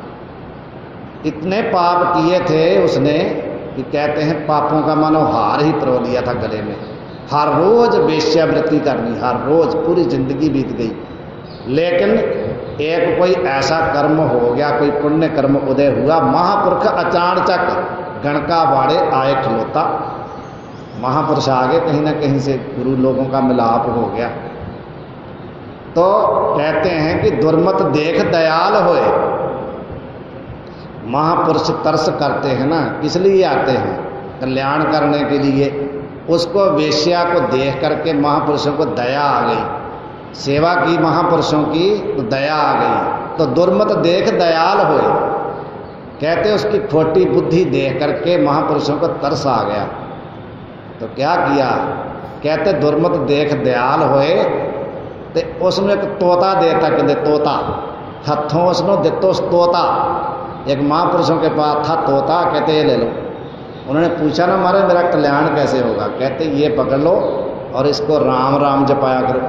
इतने पाप किए थे उसने कि कहते हैं पापों का मानो हार ही परो लिया था गले में। हर रोज वेश्यावृत्ति करनी, हर रोज, पूरी जिंदगी बीत गई। लेकिन एक कोई ऐसा कर्म हो गया, कोई पुण्य कर्म उदय हुआ, महापुरुष अचानचक गणका वाड़े आए खलोता। महापुरुष आगे कहीं ना कहीं से गुरु लोगों का मिलाप हो गया। तो कहते हैं कि दुर्मत देख दयाल होए। महापुरुष तरस करते हैं ना, इसलिए आते हैं कल्याण करने के लिए। उसको वेश्या को देख करके महापुरुषों को दया आ गई, सेवा की महापुरुषों की तो दया आ गई। तो दुर्मत देख दयाल होए, कहते उसकी खोटी बुद्धि देख करके महापुरुषों को तरस आ गया। तो क्या किया, कहते दुर्मत देख दयाल होए, ते उसने एक तोता देता, कहते तोता हथों उसने दितो तोता। एक महापुरुषों के पास था तोता, कहते ये ले लो। उन्होंने पूछा ना मारे मेरा कल्याण कैसे होगा, कहते ये पकड़ लो और इसको राम राम जपाया करो।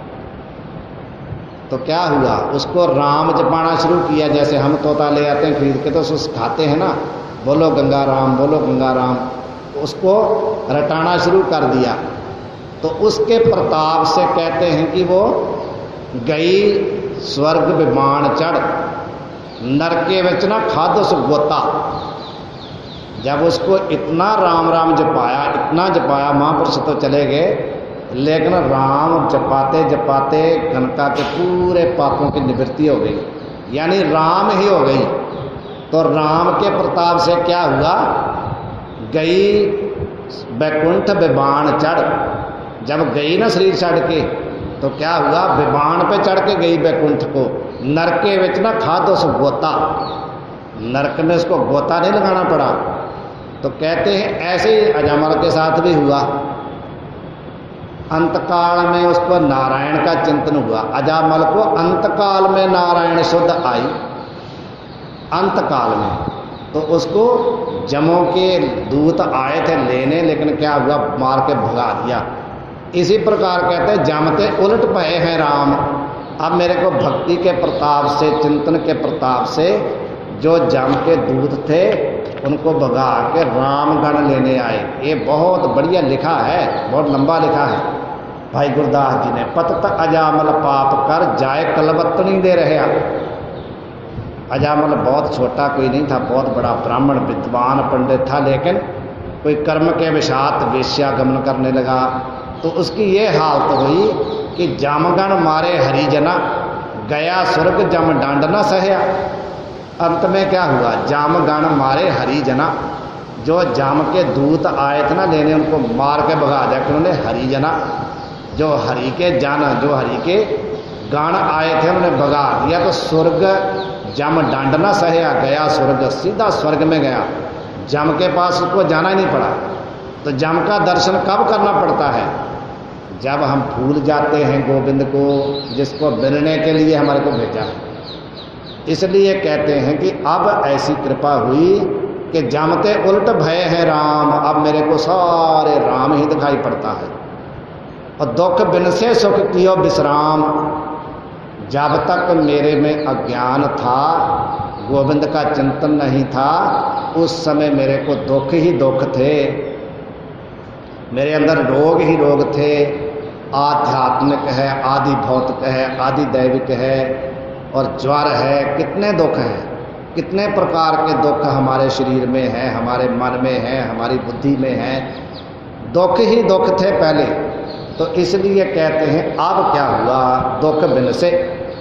तो क्या हुआ, उसको राम जपाना शुरू किया। जैसे हम तोता ले आते हैं खरीद के, तो उसको सिखाते हैं ना, बोलो गंगा राम, बोलो गंगा राम, उसको रटाना शुरू कर दिया। तो उसके प्रताप से कहते हैं कि वो गई स्वर्ग विमान चढ़, नरके विच ना खाद सु गोता। जब उसको इतना राम राम जपाया, इतना जपाया, महापुरुष तो चले गए, लेकिन राम जपाते जपाते कनका के पूरे पापों की निवृत्ति हो गई, यानी राम ही हो गई। तो राम के प्रताप से क्या हुआ, गई बैकुंठ विमान चढ़। जब गई ना शरीर छड़ के, तो क्या हुआ, विमान पे चढ़ के गई बैकुंठ को। नरके विच ना खादो सु गोता, नरक में उसको गोता नहीं लगाना पड़ा। तो कहते हैं ऐसे ही अजामल के साथ भी हुआ। अंतकाल में उसको नारायण का चिंतन हुआ। अजामल को अंतकाल में नारायण शुद्ध आई, अंतकाल में। तो उसको जमों के दूत आए थे लेने, लेकिन क्या हुआ, मार के भगा दिया। इसी प्रकार कहते हैं जमते उलट पए हैं राम। अब मेरे को भक्ति के प्रताप से, चिंतन के प्रताप से जो जम के दूत थे उनको भगा के रामगण लेने आए। ये बहुत बढ़िया लिखा है, बहुत लंबा लिखा है भाई गुरदास जी ने। पतत अजामल पाप कर जाए कलबत्तनी दे रहे। अजामल बहुत छोटा कोई नहीं था, बहुत बड़ा ब्राह्मण विद्वान पंडित था, लेकिन कोई कर्म के विषात वेश्यागमन करने लगा। तो उसकी ये हालत हुई कि जामगण मारे हरिजना, गया स्वर्ग जम डांड न सहया। अंत में क्या हुआ, जामगण मारे हरिजना, जो जाम के दूत आए थे ना लेने, उनको मार के भगा दिया। उन्होंने हरिजना, जो हरि के जन, जो हरि के गण आए थे, उन्होंने भगा दिया। तो स्वर्ग जम डांड न सहया, गया स्वर्ग, सीधा स्वर्ग में गया। जम के पास उसको जाना ही नहीं पड़ा। तो जम का दर्शन कब करना पड़ता है, जब हम भूल जाते हैं गोविंद को, जिसको मिलने के लिए हमारे को भेजा है। इसलिए कहते हैं कि अब ऐसी कृपा हुई कि जमते उल्ट भय है राम। अब मेरे को सारे राम ही दिखाई पड़ता है। और दुख बिन से सुख कियो विश्राम। जब तक मेरे में अज्ञान था, गोविंद का चिंतन नहीं था, उस समय मेरे को दुख ही दुख थे, मेरे अंदर रोग ही रोग थे। आध्यात्मिक है, आदि भौतिक है, आदि दैविक है, और ज्वर है, कितने दुख हैं, कितने प्रकार के दुख हमारे शरीर में हैं, हमारे मन में हैं, हमारी बुद्धि में हैं। दुख ही दुख थे पहले, तो इसलिए कहते हैं अब क्या हुआ, दुख बिन से।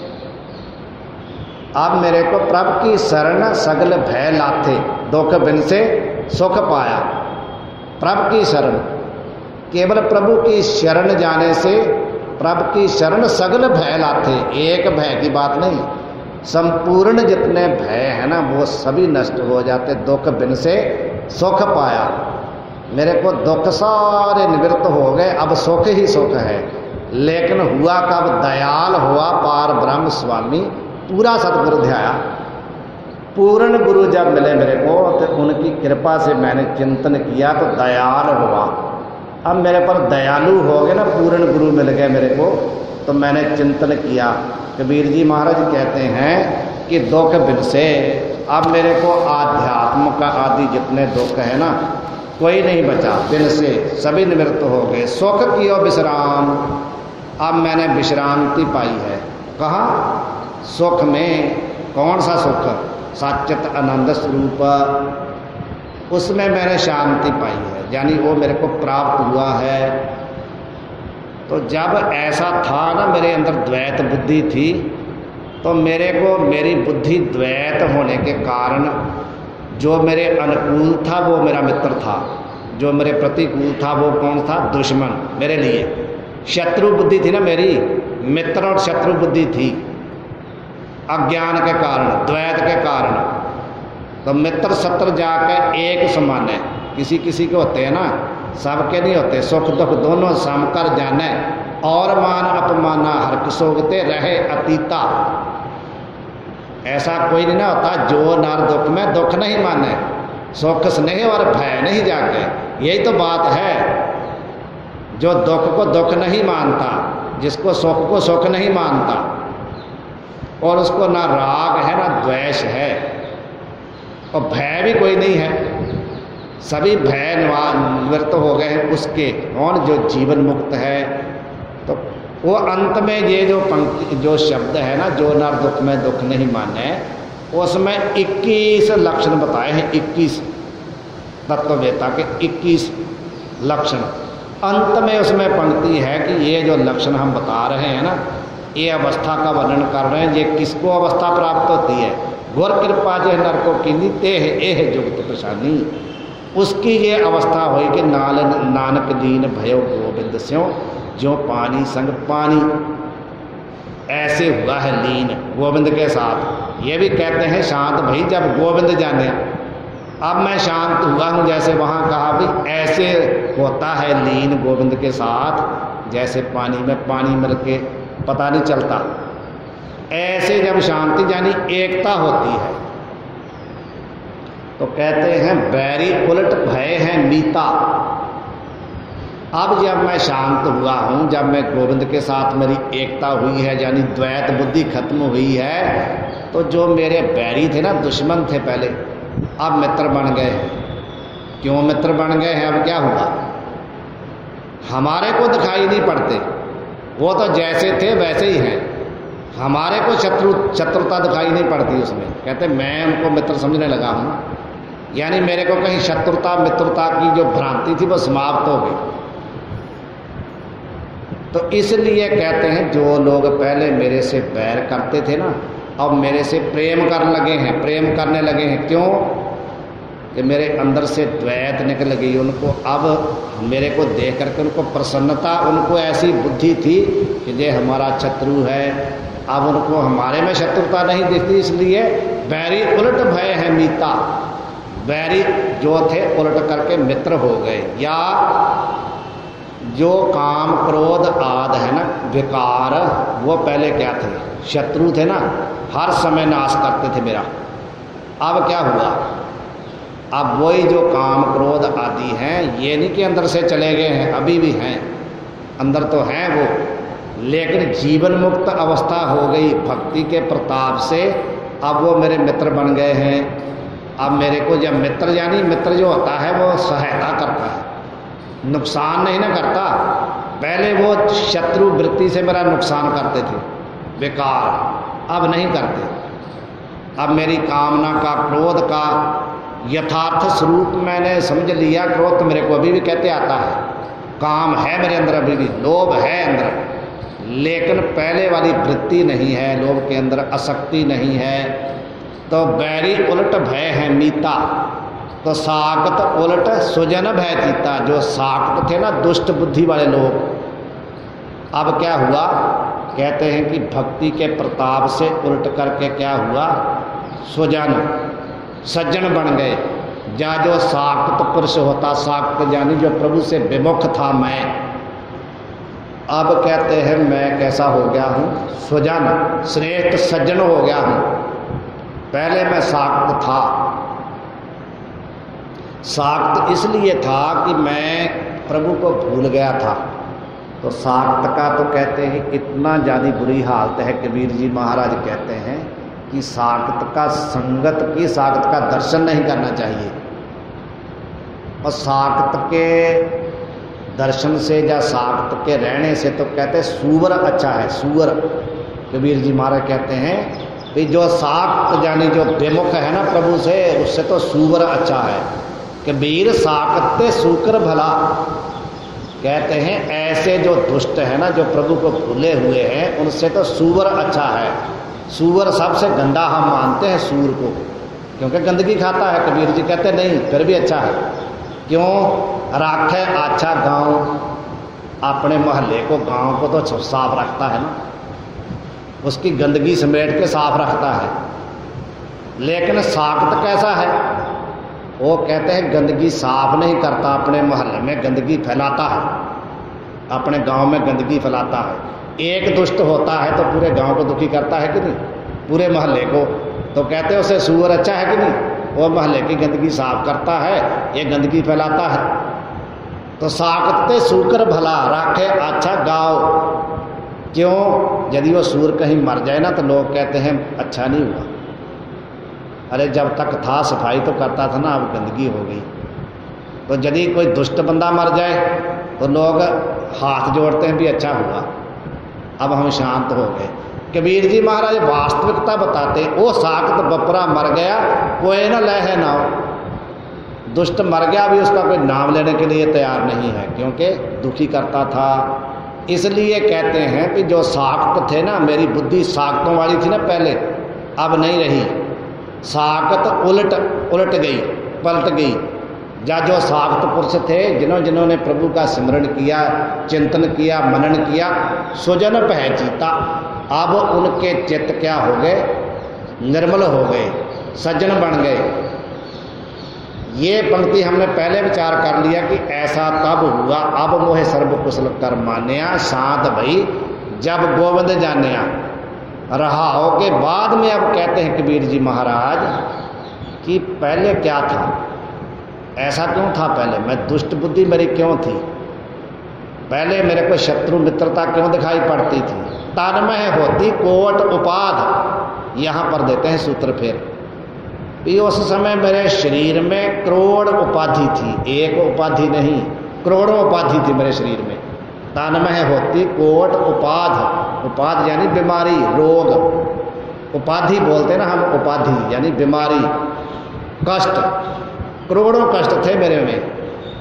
अब मेरे को प्रभु की शरण सगल भय लाथे, दुख बिन से सुख पाया। प्रभु की शरण, केवल प्रभु की शरण जाने से, प्रभु की शरण सगल भय लाथे, एक भय की बात नहीं, संपूर्ण जितने भय है ना वो सभी नष्ट हो जाते। दुख बिन से सुख पाया, मेरे को दुख सारे निवृत्त हो गए, अब सुख ही सुख है। लेकिन हुआ कब, दयाल हुआ पार ब्रह्म स्वामी, पूरा सतगुरु ध्याया। पूर्ण गुरु जब मिले मेरे को तो उनकी कृपा से मैंने चिंतन किया तो दयाल हुआ। अब मेरे पर दयालु हो गए ना, पूर्ण गुरु मिल गए मेरे को, तो मैंने चिंतन किया। कबीर जी महाराज कहते हैं कि दुख बिन से, अब मेरे को आध्यात्म का आदि जितने दुख है ना कोई नहीं बचा, बिन से सभी निवृत्त हो गए। सुख कियो विश्राम, अब मैंने विश्रांति पाई है। कहाँ, सुख में। कौन सा सुख, सच्चित आनंद स्वरूप, उसमें मैंने शांति पाई है, यानी वो मेरे को प्राप्त हुआ है। तो जब ऐसा था ना, मेरे अंदर द्वैत बुद्धि थी, तो मेरे को मेरी बुद्धि द्वैत होने के कारण जो मेरे अनुकूल था वो मेरा मित्र था, जो मेरे प्रतिकूल था वो कौन था, दुश्मन मेरे लिए। शत्रु बुद्धि थी ना मेरी, मित्र और शत्रु बुद्धि थी, अज्ञान के कारण, द्वैत के कारण। तो मित्र शत्रु जाकर एक समान है, किसी किसी के होते हैं ना, सबके नहीं होते। सुख दुख दोनों समकर जाने, और मान अपमाना हर सोगते रहे अतीता। ऐसा कोई नहीं ना होता जो नर दुख में दुख नहीं माने, सुख स्नेह और भय नहीं जागे। यही तो बात है, जो दुख को दुख नहीं मानता, जिसको सुख को सुख नहीं मानता, और उसको ना राग है ना द्वेष है, और भय भी कोई नहीं है, सभी भय निवृत्त हो गए हैं उसके। कौन, जो जीवन मुक्त है। तो वो अंत में ये जो पंक्ति, जो शब्द है ना, जो नर दुख में दुख नहीं माने, उसमें इक्कीस लक्षण बताए हैं, इक्कीस तत्ववेता के इक्कीस लक्षण। अंत में उसमें पंक्ति है कि ये जो लक्षण हम बता रहे हैं ना, ये अवस्था का वर्णन कर रहे हैं, ये किसको अवस्था प्राप्त होती है। गुर कृपा जे नर को कीनी तेह एह जुगत प्रशानी, उसकी ये अवस्था हुई कि नाल नानक दीन भयो गोविंद स्यों, जो पानी संग पानी, ऐसे हुआ है लीन गोविंद के साथ। ये भी कहते हैं शांत भई जब गोविंद जाने। अब मैं शांत हुआ हूँ, जैसे वहाँ कहा भी ऐसे होता है लीन गोविंद के साथ, जैसे पानी में पानी मिल के पता नहीं चलता, ऐसे जब शांति यानी एकता होती है। तो कहते हैं बैरी उलट भय है मीता। अब जब मैं शांत हुआ हूँ, जब मैं गोविंद के साथ मेरी एकता हुई है, यानी द्वैत बुद्धि खत्म हुई है, तो जो मेरे बैरी थे ना, दुश्मन थे पहले, अब मित्र बन गए हैं। क्यों मित्र बन गए हैं? अब क्या हुआ, हमारे को दिखाई नहीं पड़ते, वो तो जैसे थे वैसे ही हैं। हमारे को शत्रु शत्रुता दिखाई नहीं पड़ती उसमें। कहते मैं उनको मित्र समझने लगा हूँ, यानी मेरे को कहीं शत्रुता मित्रता की जो भ्रांति थी वो समाप्त हो गई। तो इसलिए कहते हैं जो लोग पहले मेरे से बैर करते थे ना, अब मेरे से प्रेम करने लगे हैं, प्रेम करने लगे हैं। क्यों? कि मेरे अंदर से द्वैत निकल गई उनको। अब मेरे को देख करके उनको प्रसन्नता, उनको ऐसी बुद्धि थी कि ये हमारा शत्रु है, अब उनको हमारे में शत्रुता नहीं दिखती, इसलिए बैरी उलट भय है मीता। बैरी जो थे उलट करके मित्र हो गए। या जो काम क्रोध आदि है ना विकार, वो पहले क्या थे? शत्रु थे ना, हर समय नाश करते थे मेरा। अब क्या हुआ? अब वही जो काम क्रोध आदि हैं, ये नहीं कि अंदर से चले गए हैं, अभी भी हैं, अंदर तो हैं वो, लेकिन जीवन मुक्त अवस्था हो गई भक्ति के प्रताप से। अब वो मेरे मित्र बन गए हैं। अब मेरे को जब मित्र, यानी मित्र जो होता है वो सहायता करता है, नुकसान नहीं ना करता। पहले वो शत्रु वृत्ति से मेरा नुकसान करते थे बेकार, अब नहीं करते। अब मेरी कामना का, क्रोध का यथार्थ स्वरूप मैंने समझ लिया। क्रोध तो मेरे को अभी भी कहते आता है, काम है मेरे अंदर, अभी भी लोभ है अंदर, लेकिन पहले वाली वृत्ति नहीं है, लोभ के अंदर आसक्ति नहीं है। तो बैरी उलट भय है मीता, तो साकत उलट सुजन भय चीता। जो साकत थे ना दुष्ट बुद्धि वाले लोग, अब क्या हुआ, कहते हैं कि भक्ति के प्रताप से उलट करके क्या हुआ, सुजन सज्जन बन गए। जा जो साकत पुरुष होता, साकत यानी जो प्रभु से विमुख था मैं, अब कहते हैं मैं कैसा हो गया हूँ, सुजन श्रेष्ठ सज्जन हो गया हूँ। पहले मैं साकत था, साकत इसलिए था कि मैं प्रभु को भूल गया था। तो साकत का तो कहते हैं इतना ज़्यादा बुरी हालत है, कबीर जी महाराज कहते हैं कि साकत का संगत की, साकत का दर्शन नहीं करना चाहिए। और साकत के दर्शन से या साकत के रहने से तो कहते हैं सूअर अच्छा है, सूअर। कबीर जी महाराज कहते हैं कि जो साकत यानी जो बेमुख है ना प्रभु से, उससे तो सूअर अच्छा है। कबीर साकत सूकर भला, कहते हैं ऐसे जो दुष्ट है ना, जो प्रभु को भूले हुए हैं, उनसे तो सूअर अच्छा है। सूअर सबसे गंदा हम मानते हैं सूअर को, क्योंकि गंदगी खाता है। कबीर जी कहते नहीं, फिर भी अच्छा है। क्यों? राखे अच्छा गांव, अपने मोहल्ले को, गांव को तो साफ रखता है ना, उसकी गंदगी समेट के साफ रखता है। लेकिन साकत कैसा है, वो कहते हैं गंदगी साफ नहीं करता, अपने मोहल्ले में गंदगी फैलाता है, अपने गांव में गंदगी फैलाता है। एक दुष्ट होता है तो पूरे गांव को दुखी करता है कि नहीं, पूरे मोहल्ले को। तो कहते हैं उसे सूअर अच्छा है कि नहीं, वो मोहल्ले की गंदगी साफ करता है, ये गंदगी फैलाता है। तो साकत सूकर भला, राखे अच्छा गाँव। क्यों? यदि वो सूअर कहीं मर जाए ना तो लोग कहते हैं अच्छा नहीं हुआ, अरे जब तक था सफाई तो करता था ना, अब गंदगी हो गई। तो यदि कोई दुष्ट बंदा मर जाए तो लोग हाथ जोड़ते हैं भी अच्छा हुआ, अब हम शांत हो गए। कबीर जी महाराज वास्तविकता बताते, वो साकत बपरा मर गया, कोई ना लह ना हो। दुष्ट मर गया भी उसका कोई नाम लेने के लिए तैयार नहीं है, क्योंकि दुखी करता था। इसलिए कहते हैं कि जो साकत थे ना, मेरी बुद्धि साकतों वाली थी ना पहले, अब नहीं रही। साकत उलट उलट गई, पलट गई। या जो साकत पुरुष थे, जिन्हों जिन्होंने प्रभु का स्मरण किया, चिंतन किया, मनन किया, सुजन पहचीता, अब उनके चित्त क्या हो गए, निर्मल हो गए, सज्जन बन गए। ये पंक्ति हमने पहले विचार कर लिया कि ऐसा तब हुआ, अब मोहे सर्व कुशल कर मान्या, शांत भई जब गोविंद जानिया। रहा हो के बाद में अब कहते हैं कबीर जी महाराज कि पहले क्या था, ऐसा क्यों था, पहले मैं दुष्ट बुद्धि मेरी क्यों थी, पहले मेरे को शत्रु मित्रता क्यों दिखाई पड़ती थी। तन्मय होती कोट उपाध, यहाँ पर देते हैं सूत्र फिर भी। उस समय मेरे शरीर में करोड़ उपाधि थी, एक उपाधि नहीं, करोड़ों उपाधि थी मेरे शरीर में। तन्मय होती कोट उपाध, उपाध यानी बीमारी, रोग। उपाधि बोलते ना हम, उपाधि यानी बीमारी, कष्ट, करोड़ों कष्ट थे मेरे में।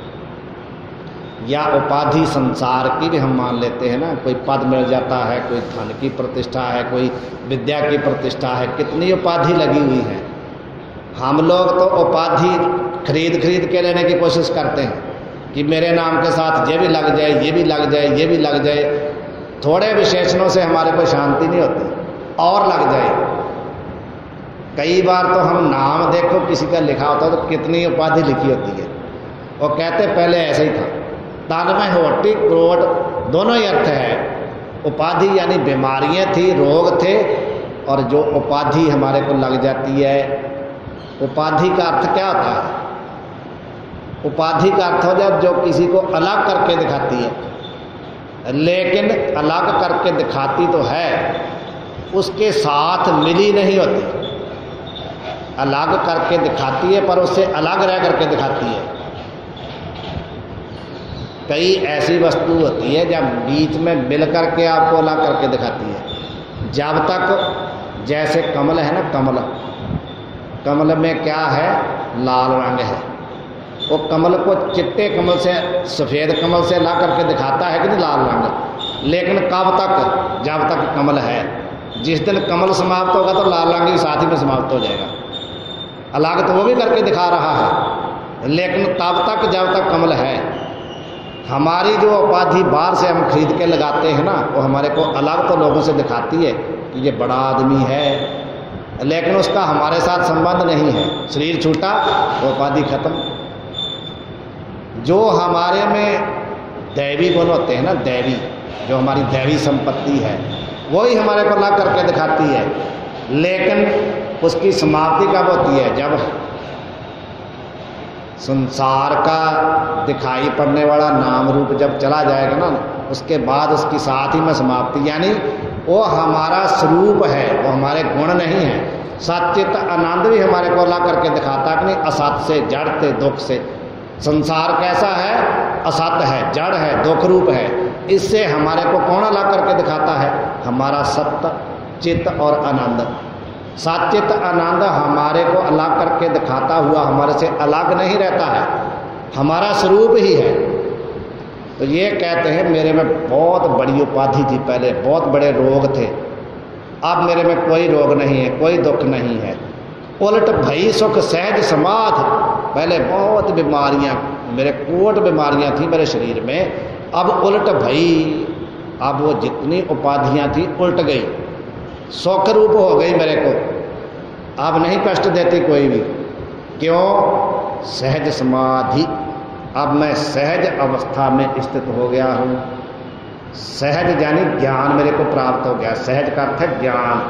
या उपाधि संसार की भी हम मान लेते हैं ना, कोई पद मिल जाता है, कोई धन की प्रतिष्ठा है, कोई विद्या की प्रतिष्ठा है, कितनी उपाधि लगी हुई है। हम लोग तो उपाधि खरीद खरीद के लेने की कोशिश करते हैं कि मेरे नाम के साथ ये भी लग जाए, ये भी लग जाए, ये भी लग जाए। थोड़े विशेषणों से हमारे को शांति नहीं होती, और लग जाए। कई बार तो हम नाम देखो किसी का लिखा होता है तो कितनी उपाधि लिखी होती है, वो कहते पहले ऐसे ही था। तन्मय होती क्रोध, दोनों ही अर्थ है। उपाधि यानी बीमारियां थी, रोग थे, और जो उपाधि हमारे को लग जाती है, उपाधि का अर्थ क्या होता है, उपाधि का अर्थ हो जाए जो किसी को अलग करके दिखाती है, लेकिन अलग करके दिखाती तो है, उसके साथ मिली नहीं होती। अलग करके दिखाती है पर उससे अलग रह करके दिखाती है। कई ऐसी वस्तु होती है जब बीच में मिल करके आपको अलग करके दिखाती है। जब तक जैसे कमल है ना, कमल कमल में क्या है, लाल रंग है, वो कमल को चिट्टे कमल से, सफ़ेद कमल से ला करके दिखाता है कि नहीं लाल रंग। लेकिन कब तक, जब तक कमल है। जिस दिन कमल समाप्त होगा तो लाल रंग भी साथ ही में समाप्त हो जाएगा। अलग तो वो भी करके दिखा रहा है, लेकिन तब तक जब तक कमल है। हमारी जो उपाधि बाहर से हम खरीद के लगाते हैं ना, वो हमारे को अलग तो लोगों से दिखाती है कि ये बड़ा आदमी है, लेकिन उसका हमारे साथ संबंध नहीं है। शरीर छूटा वो उपाधि खत्म। जो हमारे में दैवी गुण होते हैं ना, दैवी, जो हमारी दैवी संपत्ति है, वही हमारे को ला करके दिखाती है। लेकिन उसकी समाप्ति कब होती है, जब संसार का दिखाई पड़ने वाला नाम रूप जब चला जाएगा ना, उसके बाद उसकी साथ ही में समाप्ति। यानी वो हमारा स्वरूप है, वो हमारे गुण नहीं है। सच्चित आनंद भी हमारे को ला करके दिखाता कि नहीं, असत से, जड़ से, दुख से। संसार कैसा है, असत है, जड़ है, दुख रूप है। इससे हमारे को कौन अलग करके दिखाता है, हमारा सत्य, चित्त और आनंद। सचित आनंद हमारे को अलग करके दिखाता हुआ हमारे से अलग नहीं रहता है, हमारा स्वरूप ही है। तो ये कहते हैं मेरे में बहुत बड़ी उपाधि थी, पहले बहुत बड़े रोग थे, अब मेरे में कोई रोग नहीं है, कोई दुख नहीं है। उलट भई सुख सहज समाध। पहले बहुत बीमारियां, मेरे कोट बीमारियां थी मेरे शरीर में, अब उलट भई, अब वो जितनी उपाधियां थी उल्ट गई, सुख रूप हो गई मेरे को। अब नहीं कष्ट देती कोई भी। क्यों? सहज समाधि। अब मैं सहज अवस्था में स्थित हो गया हूँ। सहज यानी ज्ञान मेरे को प्राप्त हो गया। सहज का अर्थ है ज्ञान।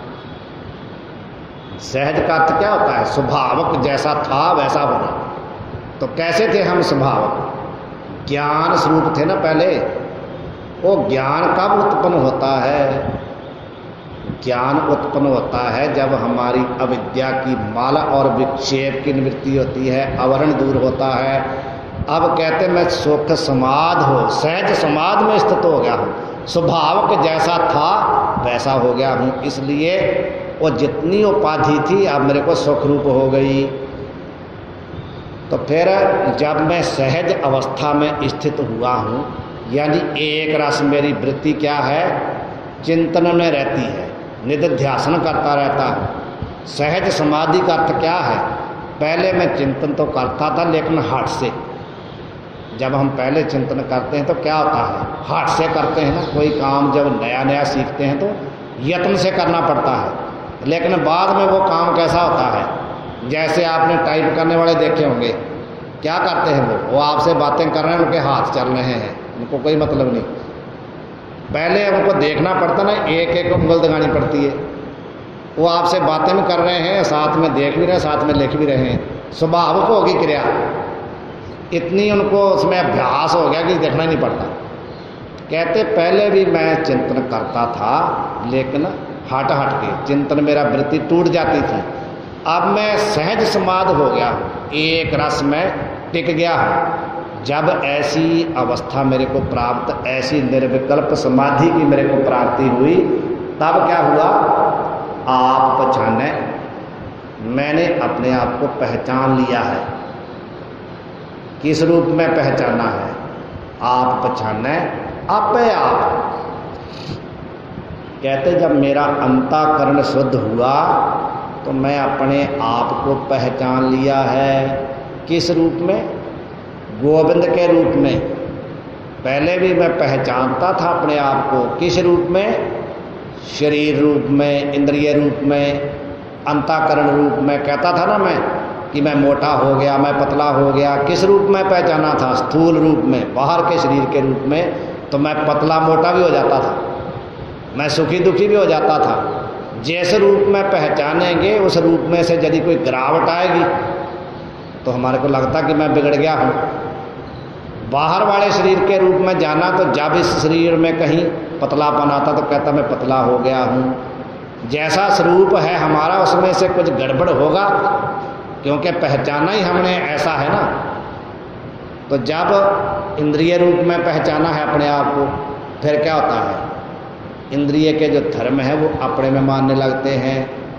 सहज का अर्थ क्या होता है, स्वभावक, जैसा था वैसा होना। तो कैसे थे हम स्वभावक, ज्ञान स्वरूप थे ना पहले। वो ज्ञान कब उत्पन्न होता है, ज्ञान उत्पन्न होता है जब हमारी अविद्या की माला और विक्षेप की निवृत्ति होती है, आवरण दूर होता है। अब कहते मैं सुख समाध हो, सहज समाध में स्थित हो गया हूँ, स्वभाव के जैसा था वैसा हो गया हूँ। इसलिए वो जितनी उपाधि थी अब मेरे को सुख रूप हो गई। तो फिर जब मैं सहज अवस्था में स्थित हुआ हूँ, यानी एक रस मेरी वृत्ति क्या है, चिंतन में रहती है, निधिध्यासन करता रहता है। सहज समाधि का अर्थ क्या है, पहले मैं चिंतन तो करता था लेकिन हाथ से। जब हम पहले चिंतन करते हैं तो क्या होता है, हाथ से करते हैं ना। कोई काम जब नया नया सीखते हैं तो यत्न से करना पड़ता है, लेकिन बाद में वो काम कैसा होता है, जैसे आपने टाइप करने वाले देखे होंगे, क्या करते हैं वो वो आपसे बातें कर रहे हैं, उनके हाथ चल रहे हैं, उनको कोई मतलब नहीं। पहले उनको देखना पड़ता ना, एक एक उंगल दगानी पड़ती है। वो आपसे बातें भी कर रहे हैं, साथ में देख भी रहे हैं, साथ में लिख भी रहे हैं। स्वभाव को होगी क्रिया, इतनी उनको उसमें अभ्यास हो गया कि देखना ही नहीं पड़ता। कहते पहले भी मैं चिंतन करता था, लेकिन हट हट के चिंतन मेरा वृत्ति टूट जाती थी। अब मैं सहज समाध हो गया हूँ, एक रस में टिक गया हूँ। जब ऐसी अवस्था मेरे को प्राप्त, ऐसी निर्विकल्प समाधि की मेरे को प्राप्ति हुई, तब क्या हुआ, आप पहचाने, मैंने अपने आप को पहचान लिया है। किस रूप में पहचाना है, आप पहचाने अपे आप। कहते जब मेरा अंतःकरण शुद्ध हुआ तो मैं अपने आप को पहचान लिया है। किस रूप में, गोविंद के रूप में। पहले भी मैं पहचानता था अपने आप को, किस रूप में, शरीर रूप में, इंद्रिय रूप में, अंतःकरण रूप में। कहता था ना मैं कि मैं मोटा हो गया, मैं पतला हो गया, किस रूप में पहचाना था, स्थूल रूप में, बाहर के शरीर के रूप में। तो मैं पतला मोटा भी हो जाता था, मैं सुखी दुखी भी हो जाता था। जैसे रूप में पहचानेंगे उस रूप में से यदि कोई गिरावट आएगी तो हमारे को लगता कि मैं बिगड़ गया हूँ। बाहर वाले शरीर के रूप में जाना, तो जब इस शरीर में कहीं पतलापन आता तो कहता मैं पतला हो गया हूँ। जैसा स्वरूप है हमारा उसमें से कुछ गड़बड़ होगा, क्योंकि पहचाना ही हमने ऐसा है ना। तो जब इंद्रिय रूप में पहचाना है अपने आप को, फिर क्या होता है, इंद्रिय के जो धर्म है वो अपने में मानने लगते हैं।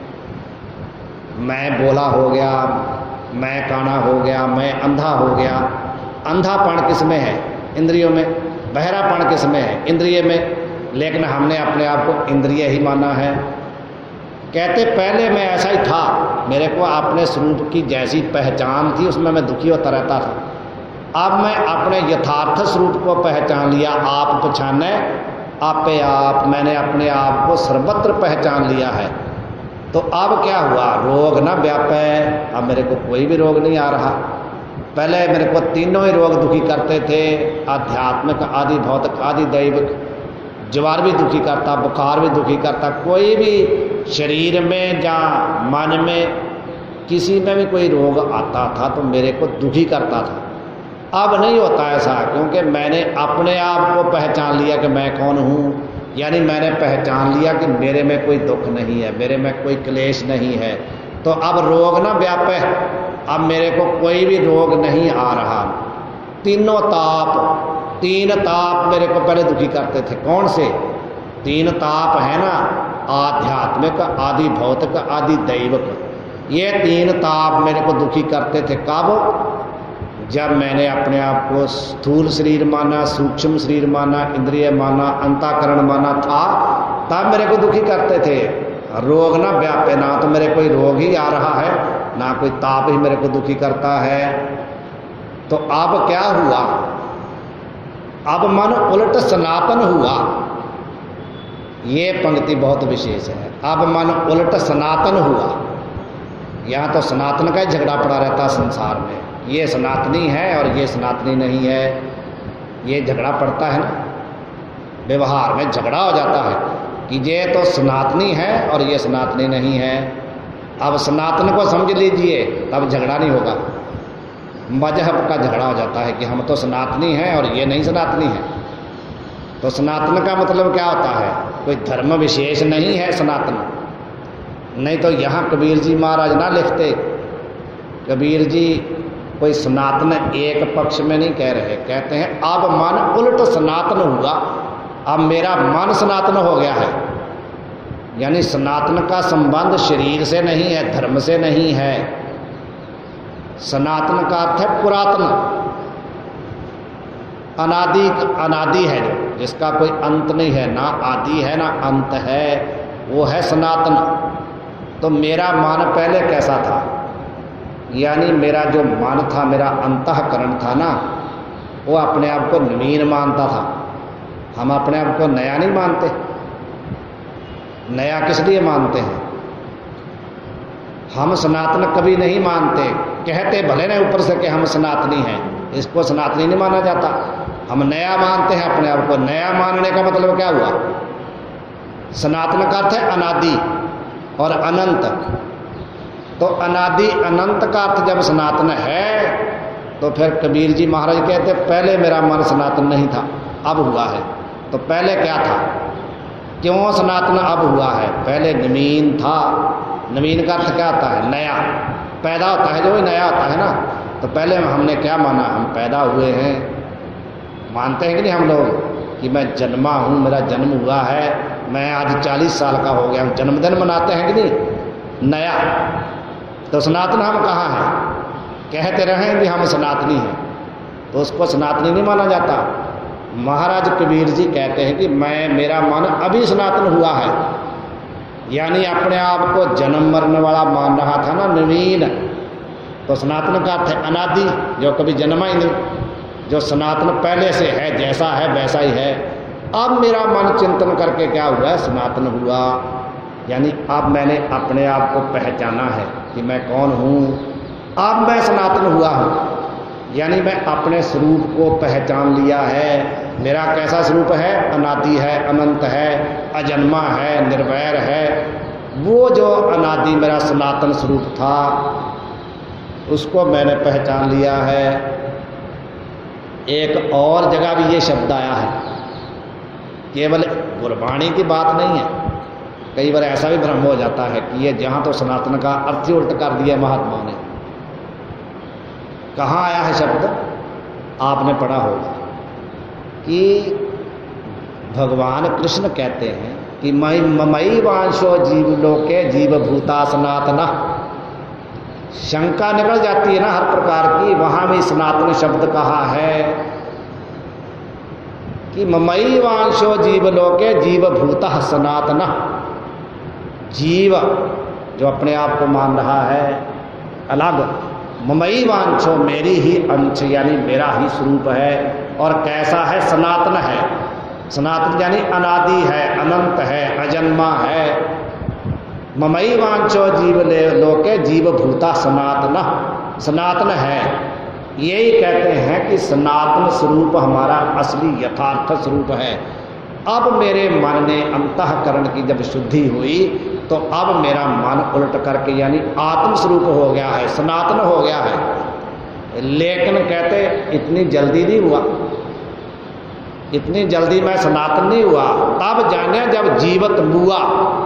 मैं बोला हो गया, मैं काना हो गया, मैं अंधा हो गया। अंधापन किस में है? इंद्रियों में। बहरापन किस में है? इंद्रिय में। लेकिन हमने अपने आप को इंद्रिय ही माना है। कहते पहले मैं ऐसा ही था, मेरे को अपने स्वरूप की जैसी पहचान थी उसमें मैं दुखी होता रहता था। अब मैं अपने यथार्थ स्वरूप को पहचान लिया। आप पहचाने आपे आप, मैंने अपने आप को सर्वत्र पहचान लिया है। तो अब क्या हुआ, रोग ना व्यापे। अब मेरे को कोई भी रोग नहीं आ रहा। पहले मेरे को तीनों ही रोग दुखी करते थे, आध्यात्मिक, आदि भौतिक, आदि दैविक। ज्वर भी दुखी करता, बुखार भी दुखी करता, कोई भी शरीर में या मन में किसी में भी कोई रोग आता था तो मेरे को दुखी करता था। अब नहीं होता ऐसा, क्योंकि मैंने अपने आप को पहचान लिया कि मैं कौन हूँ। यानी मैंने पहचान लिया कि मेरे में कोई दुख नहीं है, मेरे में कोई क्लेश नहीं है। तो अब रोग ना व्यापे, अब मेरे को कोई भी रोग नहीं आ रहा। तीनों ताप, तीन ताप मेरे को पहले दुखी करते थे। कौन से तीन ताप है ना? आध्यात्मिक, आदि भौतिक, आदि दैविक। ये तीन ताप मेरे को दुखी करते थे। कब? जब मैंने अपने आप को स्थूल शरीर माना, सूक्ष्म शरीर माना, इंद्रिय माना, अंतःकरण माना था, तब मेरे को दुखी करते थे। रोग ना व्यापे, ना तो मेरे कोई रोग ही आ रहा है, ना कोई ताप ही मेरे को दुखी करता है। तो अब क्या हुआ? अब मन उलट सनातन हुआ। ये पंक्ति बहुत विशेष है। अब मन उलट सनातन हुआ। यहाँ तो सनातन का ही झगड़ा पड़ा रहता संसार में। ये सनातनी है और ये सनातनी नहीं है, ये झगड़ा पड़ता है ना। व्यवहार में झगड़ा हो जाता है कि ये तो सनातनी है और ये सनातनी नहीं है। अब सनातन को समझ लीजिए, तब झगड़ा नहीं होगा। मजहब का झगड़ा हो जाता है कि हम तो सनातनी हैं और ये नहीं सनातनी है। तो सनातन का मतलब क्या होता है? कोई धर्म विशेष नहीं है सनातन। नहीं तो यहाँ कबीर जी महाराज ना लिखते। कबीर जी कोई सनातन एक पक्ष में नहीं कह रहे, कहते हैं अब मन उल्ट सनातन हुआ। अब मेरा मन सनातन हो गया है। यानी सनातन का संबंध शरीर से नहीं है, धर्म से नहीं है। सनातन का अर्थ है पुरातन, अनादि। अनादि है जो, जिसका कोई अंत नहीं है, ना आदि है ना अंत है, वो है सनातन। तो मेरा मन पहले कैसा था? यानी मेरा जो मन था, मेरा अंतःकरण था ना, वो अपने आप को नवीन मानता था। हम अपने आप को नया नहीं मानते। नया किस लिए मानते हैं? हम सनातन कभी नहीं मानते। कहते भले ना ऊपर से कि हम सनातनी हैं, इसको सनातनी नहीं माना जाता। हम नया मानते हैं अपने आप को। नया मानने का मतलब क्या हुआ? सनातन का अर्थ है अनादि और अनंत। तो अनादि अनंत का अर्थ जब सनातन है, तो फिर कबीर जी महाराज कहते पहले मेरा मन सनातन नहीं था, अब हुआ है। तो पहले क्या था? क्यों सनातन अब हुआ है? पहले नवीन था। नवीन का अर्थ क्या होता है? नया। पैदा होता है जो, नया होता है ना। तो पहले हमने क्या माना? हम पैदा हुए हैं। मानते हैं कि नहीं हम लोग कि मैं जन्मा हूँ, मेरा जन्म हुआ है, मैं आज चालीस साल का हो गया हूँ। जन्मदिन मनाते हैं कि नहीं? नया। तो सनातन हम कहाँ हैं? कहते रहे कि हम सनातनी हैं, तो उसको सनातनी नहीं माना जाता। महाराज कबीर जी कहते हैं कि मैं मेरा मन अभी सनातन हुआ है। यानी अपने आप को जन्म मरने वाला मान रहा था ना, नवीन। तो सनातन का अर्थ है अनादि, जो कभी जन्मा ही नहीं, जो सनातन पहले से है, जैसा है वैसा ही है। अब मेरा मन चिंतन करके क्या हुआ? सनातन हुआ। यानी अब मैंने अपने आप को पहचाना है कि मैं कौन हूँ। अब मैं सनातन हुआ हूँ। यानी मैं अपने स्वरूप को पहचान लिया है। मेरा कैसा स्वरूप है? अनादि है, अनंत है, अजन्मा है, निर्वैर है। वो जो अनादि मेरा सनातन स्वरूप था, उसको मैंने पहचान लिया है। एक और जगह भी ये शब्द आया है, केवल गुरबाणी की बात नहीं है। कई बार ऐसा भी भ्रम हो जाता है कि ये जहाँ तो सनातन का अर्थ ही उल्ट कर दिया महात्माओं ने। कहाँ आया है शब्द? आपने पढ़ा होगा, कि भगवान कृष्ण कहते हैं कि मई ममई वांशो जीव लोके जीव भूता सनातना। शंका निकल जाती है ना हर प्रकार की, वहां भी सनातन शब्द कहा है कि ममई वांशो जीव लोके जीव भूता सनातना। जीव जो अपने आप को मान रहा है अलग, ममई वांशो मेरी ही अंश यानी मेरा ही स्वरूप है, और कैसा है? सनातन है। सनातन यानी अनादि है, अनंत है, अजन्मा है। ममई वांचो जीव ले लोके जीव भूता सनातन, सनातन है। यही कहते हैं कि सनातन स्वरूप हमारा असली यथार्थ स्वरूप है। अब मेरे मन ने अंतःकरण की जब शुद्धि हुई तो अब मेरा मन उलट करके यानी आत्म स्वरूप हो गया है, सनातन हो गया है। लेकिन कहते इतनी जल्दी नहीं हुआ, इतनी जल्दी मैं सनातन नहीं हुआ। तब जाने जब जीवत मुआ।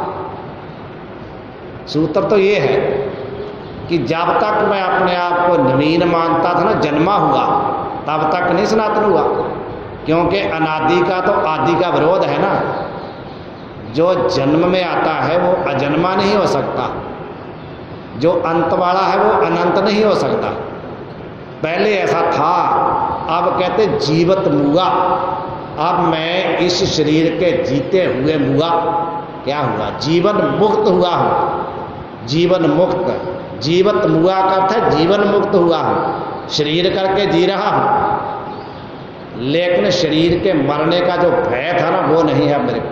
सूत्र तो ये है कि जब तक मैं अपने आप को नवीन मानता था ना, जन्मा हुआ, तब तक नहीं सनातन हुआ, क्योंकि अनादि का तो आदि का विरोध है ना। जो जन्म में आता है वो अजन्मा नहीं हो सकता, जो अंत वाला है वो अनंत नहीं हो सकता। पहले ऐसा था, अब कहते जीवत मुआ। अब मैं इस शरीर के जीते हुए मुआ। क्या हुआ? जीवन मुक्त हुआ हूँ, जीवन मुक्त। जीवत मुआ का अर्थ है जीवन मुक्त हुआ हूँ, शरीर करके जी रहा हूँ, लेकिन शरीर के मरने का जो भय था ना वो नहीं है मेरे को।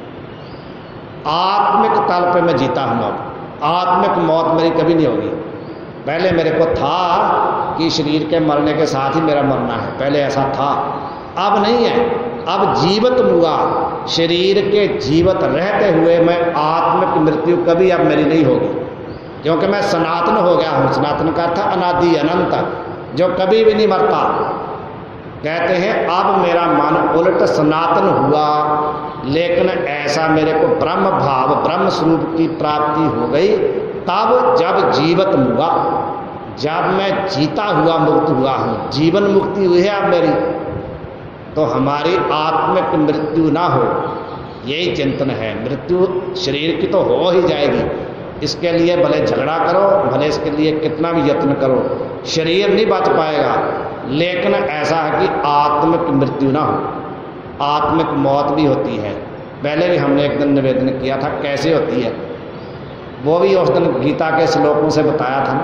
आत्मिक तल पे मैं जीता हूँ। अब आत्मिक मौत मेरी कभी नहीं होगी। पहले मेरे को था कि शरीर के मरने के साथ ही मेरा मरना है, पहले ऐसा था, अब नहीं है। अब जीवत मुआ, शरीर के जीवत रहते हुए मैं आत्मिक मृत्यु कभी अब मेरी नहीं होगी, क्योंकि मैं सनातन हो गया हूँ। सनातन का अर्थ अनादि अनंत, जो कभी भी नहीं मरता। कहते हैं अब मेरा मन उलट सनातन हुआ, लेकिन ऐसा मेरे को ब्रह्म भाव ब्रह्म स्वरूप की प्राप्ति हो गई तब जब जीवत हुआ, जब मैं जीता हुआ मुक्त हुआ हूँ, जीवन मुक्ति हुई है अब मेरी, तो हमारी आत्मिक मृत्यु ना हो, यही चिंतन है। मृत्यु शरीर की तो हो ही जाएगी, इसके लिए भले झगड़ा करो, भले इसके लिए कितना भी यत्न करो, शरीर नहीं बच पाएगा। लेकिन ऐसा है कि आत्मिक मृत्यु ना हो। आत्मिक मौत भी होती है, पहले भी हमने एक दिन निवेदन किया था कैसे होती है, वो भी उस दिन गीता के श्लोकों से बताया था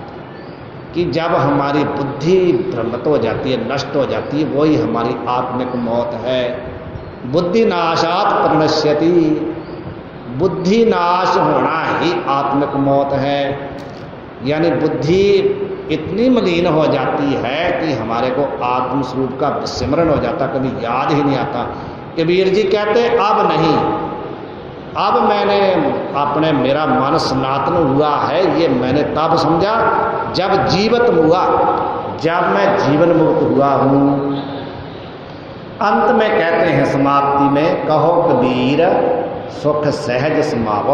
कि जब हमारी बुद्धि भ्रमित हो जाती है, नष्ट हो जाती है, वही हमारी आत्मिक मौत है। बुद्धि नाशात प्रणश्यति, बुद्धि नाश होना ही आत्मिक मौत है। यानी बुद्धि इतनी मलिन हो जाती है कि हमारे को आत्म स्वरूप का सिमरण हो जाता, कभी याद ही नहीं आता। कबीर जी कहते अब नहीं, अब मैंने अपने मेरा मन सनातन हुआ है, ये मैंने तब समझा जब जीवत हुआ, जब मैं जीवन मुक्त हुआ हूँ। अंत में कहते हैं समाप्ति में, कहो कबीर सुख सहज समावो।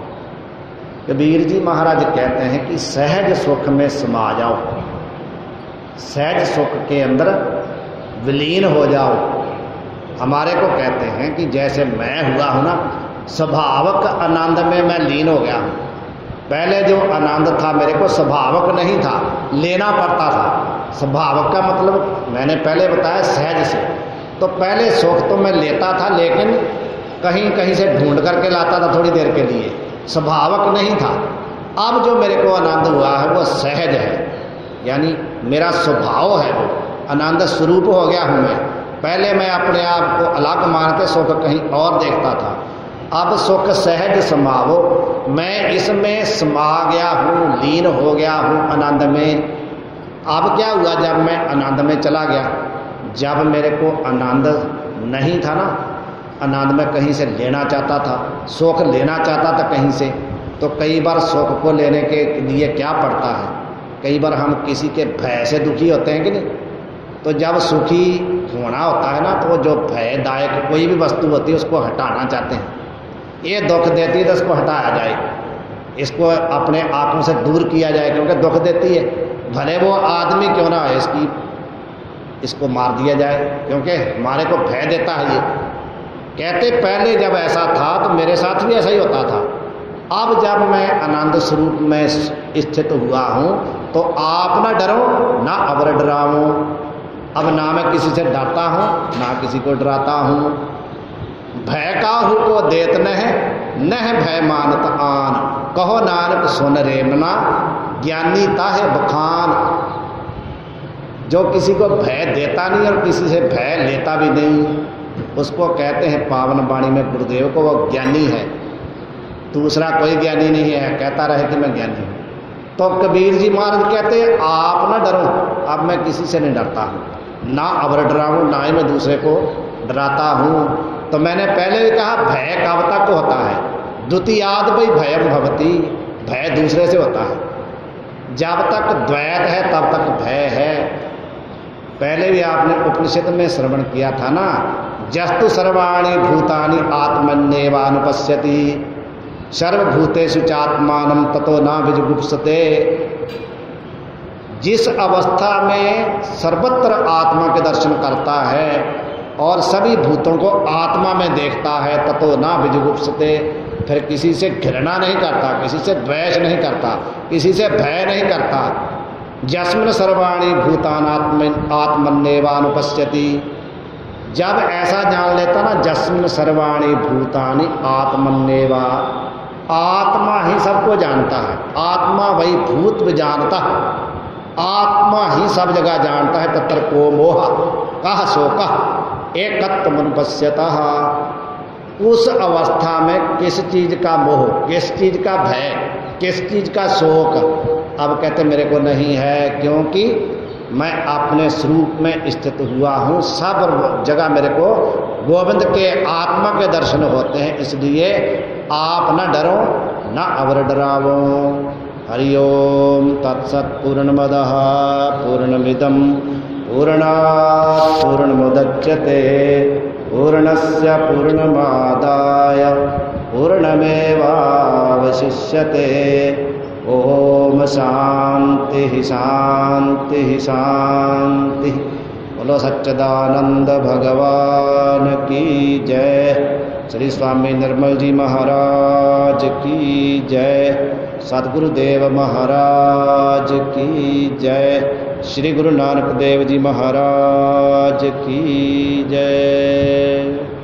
कबीर जी महाराज कहते हैं कि सहज सुख में समा जाओ, सहज सुख के अंदर विलीन हो जाओ। हमारे को कहते हैं कि जैसे मैं हुआ हूं ना, स्वभावक आनंद में मैं लीन हो गया हूं। पहले जो आनंद था मेरे को स्वभावक नहीं था, लेना पड़ता था। स्वभावक का मतलब मैंने पहले बताया सहज से, तो पहले सुख तो मैं लेता था, लेकिन कहीं कहीं से ढूंढ करके लाता था थोड़ी देर के लिए, स्वभावक नहीं था। अब जो मेरे को आनंद हुआ है वो सहज है, यानी मेरा स्वभाव है, वो आनंद स्वरूप हो गया हूँ मैं। पहले मैं अपने आप को अलग मान के सुख कहीं और देखता था, अब सुख सहज समावो, मैं इसमें समा गया हूँ, लीन हो गया हूँ आनंद में। अब क्या हुआ जब मैं आनंद में चला गया, जब मेरे को आनंद नहीं था ना, आनंद में कहीं से लेना चाहता था, सुख लेना चाहता था कहीं से, तो कई बार सुख को लेने के लिए क्या पड़ता है, कई बार हम किसी के भय से दुखी होते हैं कि नहीं। तो जब सुखी होना होता है ना, तो जो भयदायक कोई भी वस्तु होती है उसको हटाना चाहते हैं। ये दुख देती है तो इसको हटाया जाए, इसको अपने आंखों से दूर किया जाए, क्योंकि दुख देती है, भले वो आदमी क्यों ना है, इसकी इसको मार दिया जाए, क्योंकि हमारे को भय देता है ये। कहते पहले जब ऐसा था तो मेरे साथ भी ऐसा ही होता था, अब जब मैं आनंद स्वरूप में स्थित हुआ हूँ तो आप ना डरो ना अवर डराओ। अब ना मैं किसी से डरता हूँ ना किसी को डराता हूँ। भय काहू को देत नह नह भय मानत आन, कहो नानक सुन रेमना ज्ञानी ताहे बखान। जो किसी को भय देता नहीं और किसी से भय लेता भी नहीं, उसको कहते हैं पावन वाणी में गुरुदेव को, वो ज्ञानी है। दूसरा कोई ज्ञानी नहीं है, कहता रहे कि मैं ज्ञानी हूँ। तो कबीर जी महाराज कहते हैं आप ना डरो, अब मैं किसी से नहीं डरता हूँ, ना अवर डराऊँ ना ही मैं दूसरे को डराता हूँ। तो मैंने पहले भी कहा भय कब तक होता है, द्वितीयाद भाई भयम भवती, भय दूसरे से होता है। जब तक द्वैत है तब तक भय है। पहले भी आपने उपनिषद में श्रवण किया था ना, जस्तु सर्वाणि भूतानि आत्मन्येवानुपश्यति सर्वभूतेषु चात्मानं ततो न विजुगुप्सते। जिस अवस्था में सर्वत्र आत्मा के दर्शन करता है और सभी भूतों को आत्मा में देखता है, ततो न विजुगुप्सते, फिर किसी से घृणा नहीं करता, किसी से द्वेष नहीं करता, किसी से भय नहीं करता। यस्मिन् सर्वाणि भूतानि आत्मन्येवानुपश्यति, जब ऐसा जान लेता ना, यस्मिन् सर्वाणि भूतानि आत्मन्येवा, आत्मा ही सबको जानता है, आत्मा वही भूत भी जानता है, आत्मा ही सब जगह जानता है। तत्र को मोह कह शोक एकत्वमनुपश्यतः, उस अवस्था में किस चीज का मोह, किस चीज का भय, किस चीज का शोक अब कहते मेरे को नहीं है, क्योंकि मैं अपने स्वरूप में स्थित हुआ हूँ। सब जगह मेरे को गोविंद के आत्मा के दर्शन होते हैं, इसलिए आप न डरो न अवर डरावो। हरि ओम तत्सत्। पूर्णमदः पूर्णमिदं पूर्णात् पूर्णमुदच्यते पूर्णस्य पूर्णमादाय पूर्णमेवावशिष्यते। ओम शांति शांति शांति। बोलो सच्चिदानंद भगवान की जय। श्री स्वामी निर्मल जी महाराज की जय। सद्गुरुदेव महाराज की जय। श्री गुरु नानक देव जी महाराज की जय।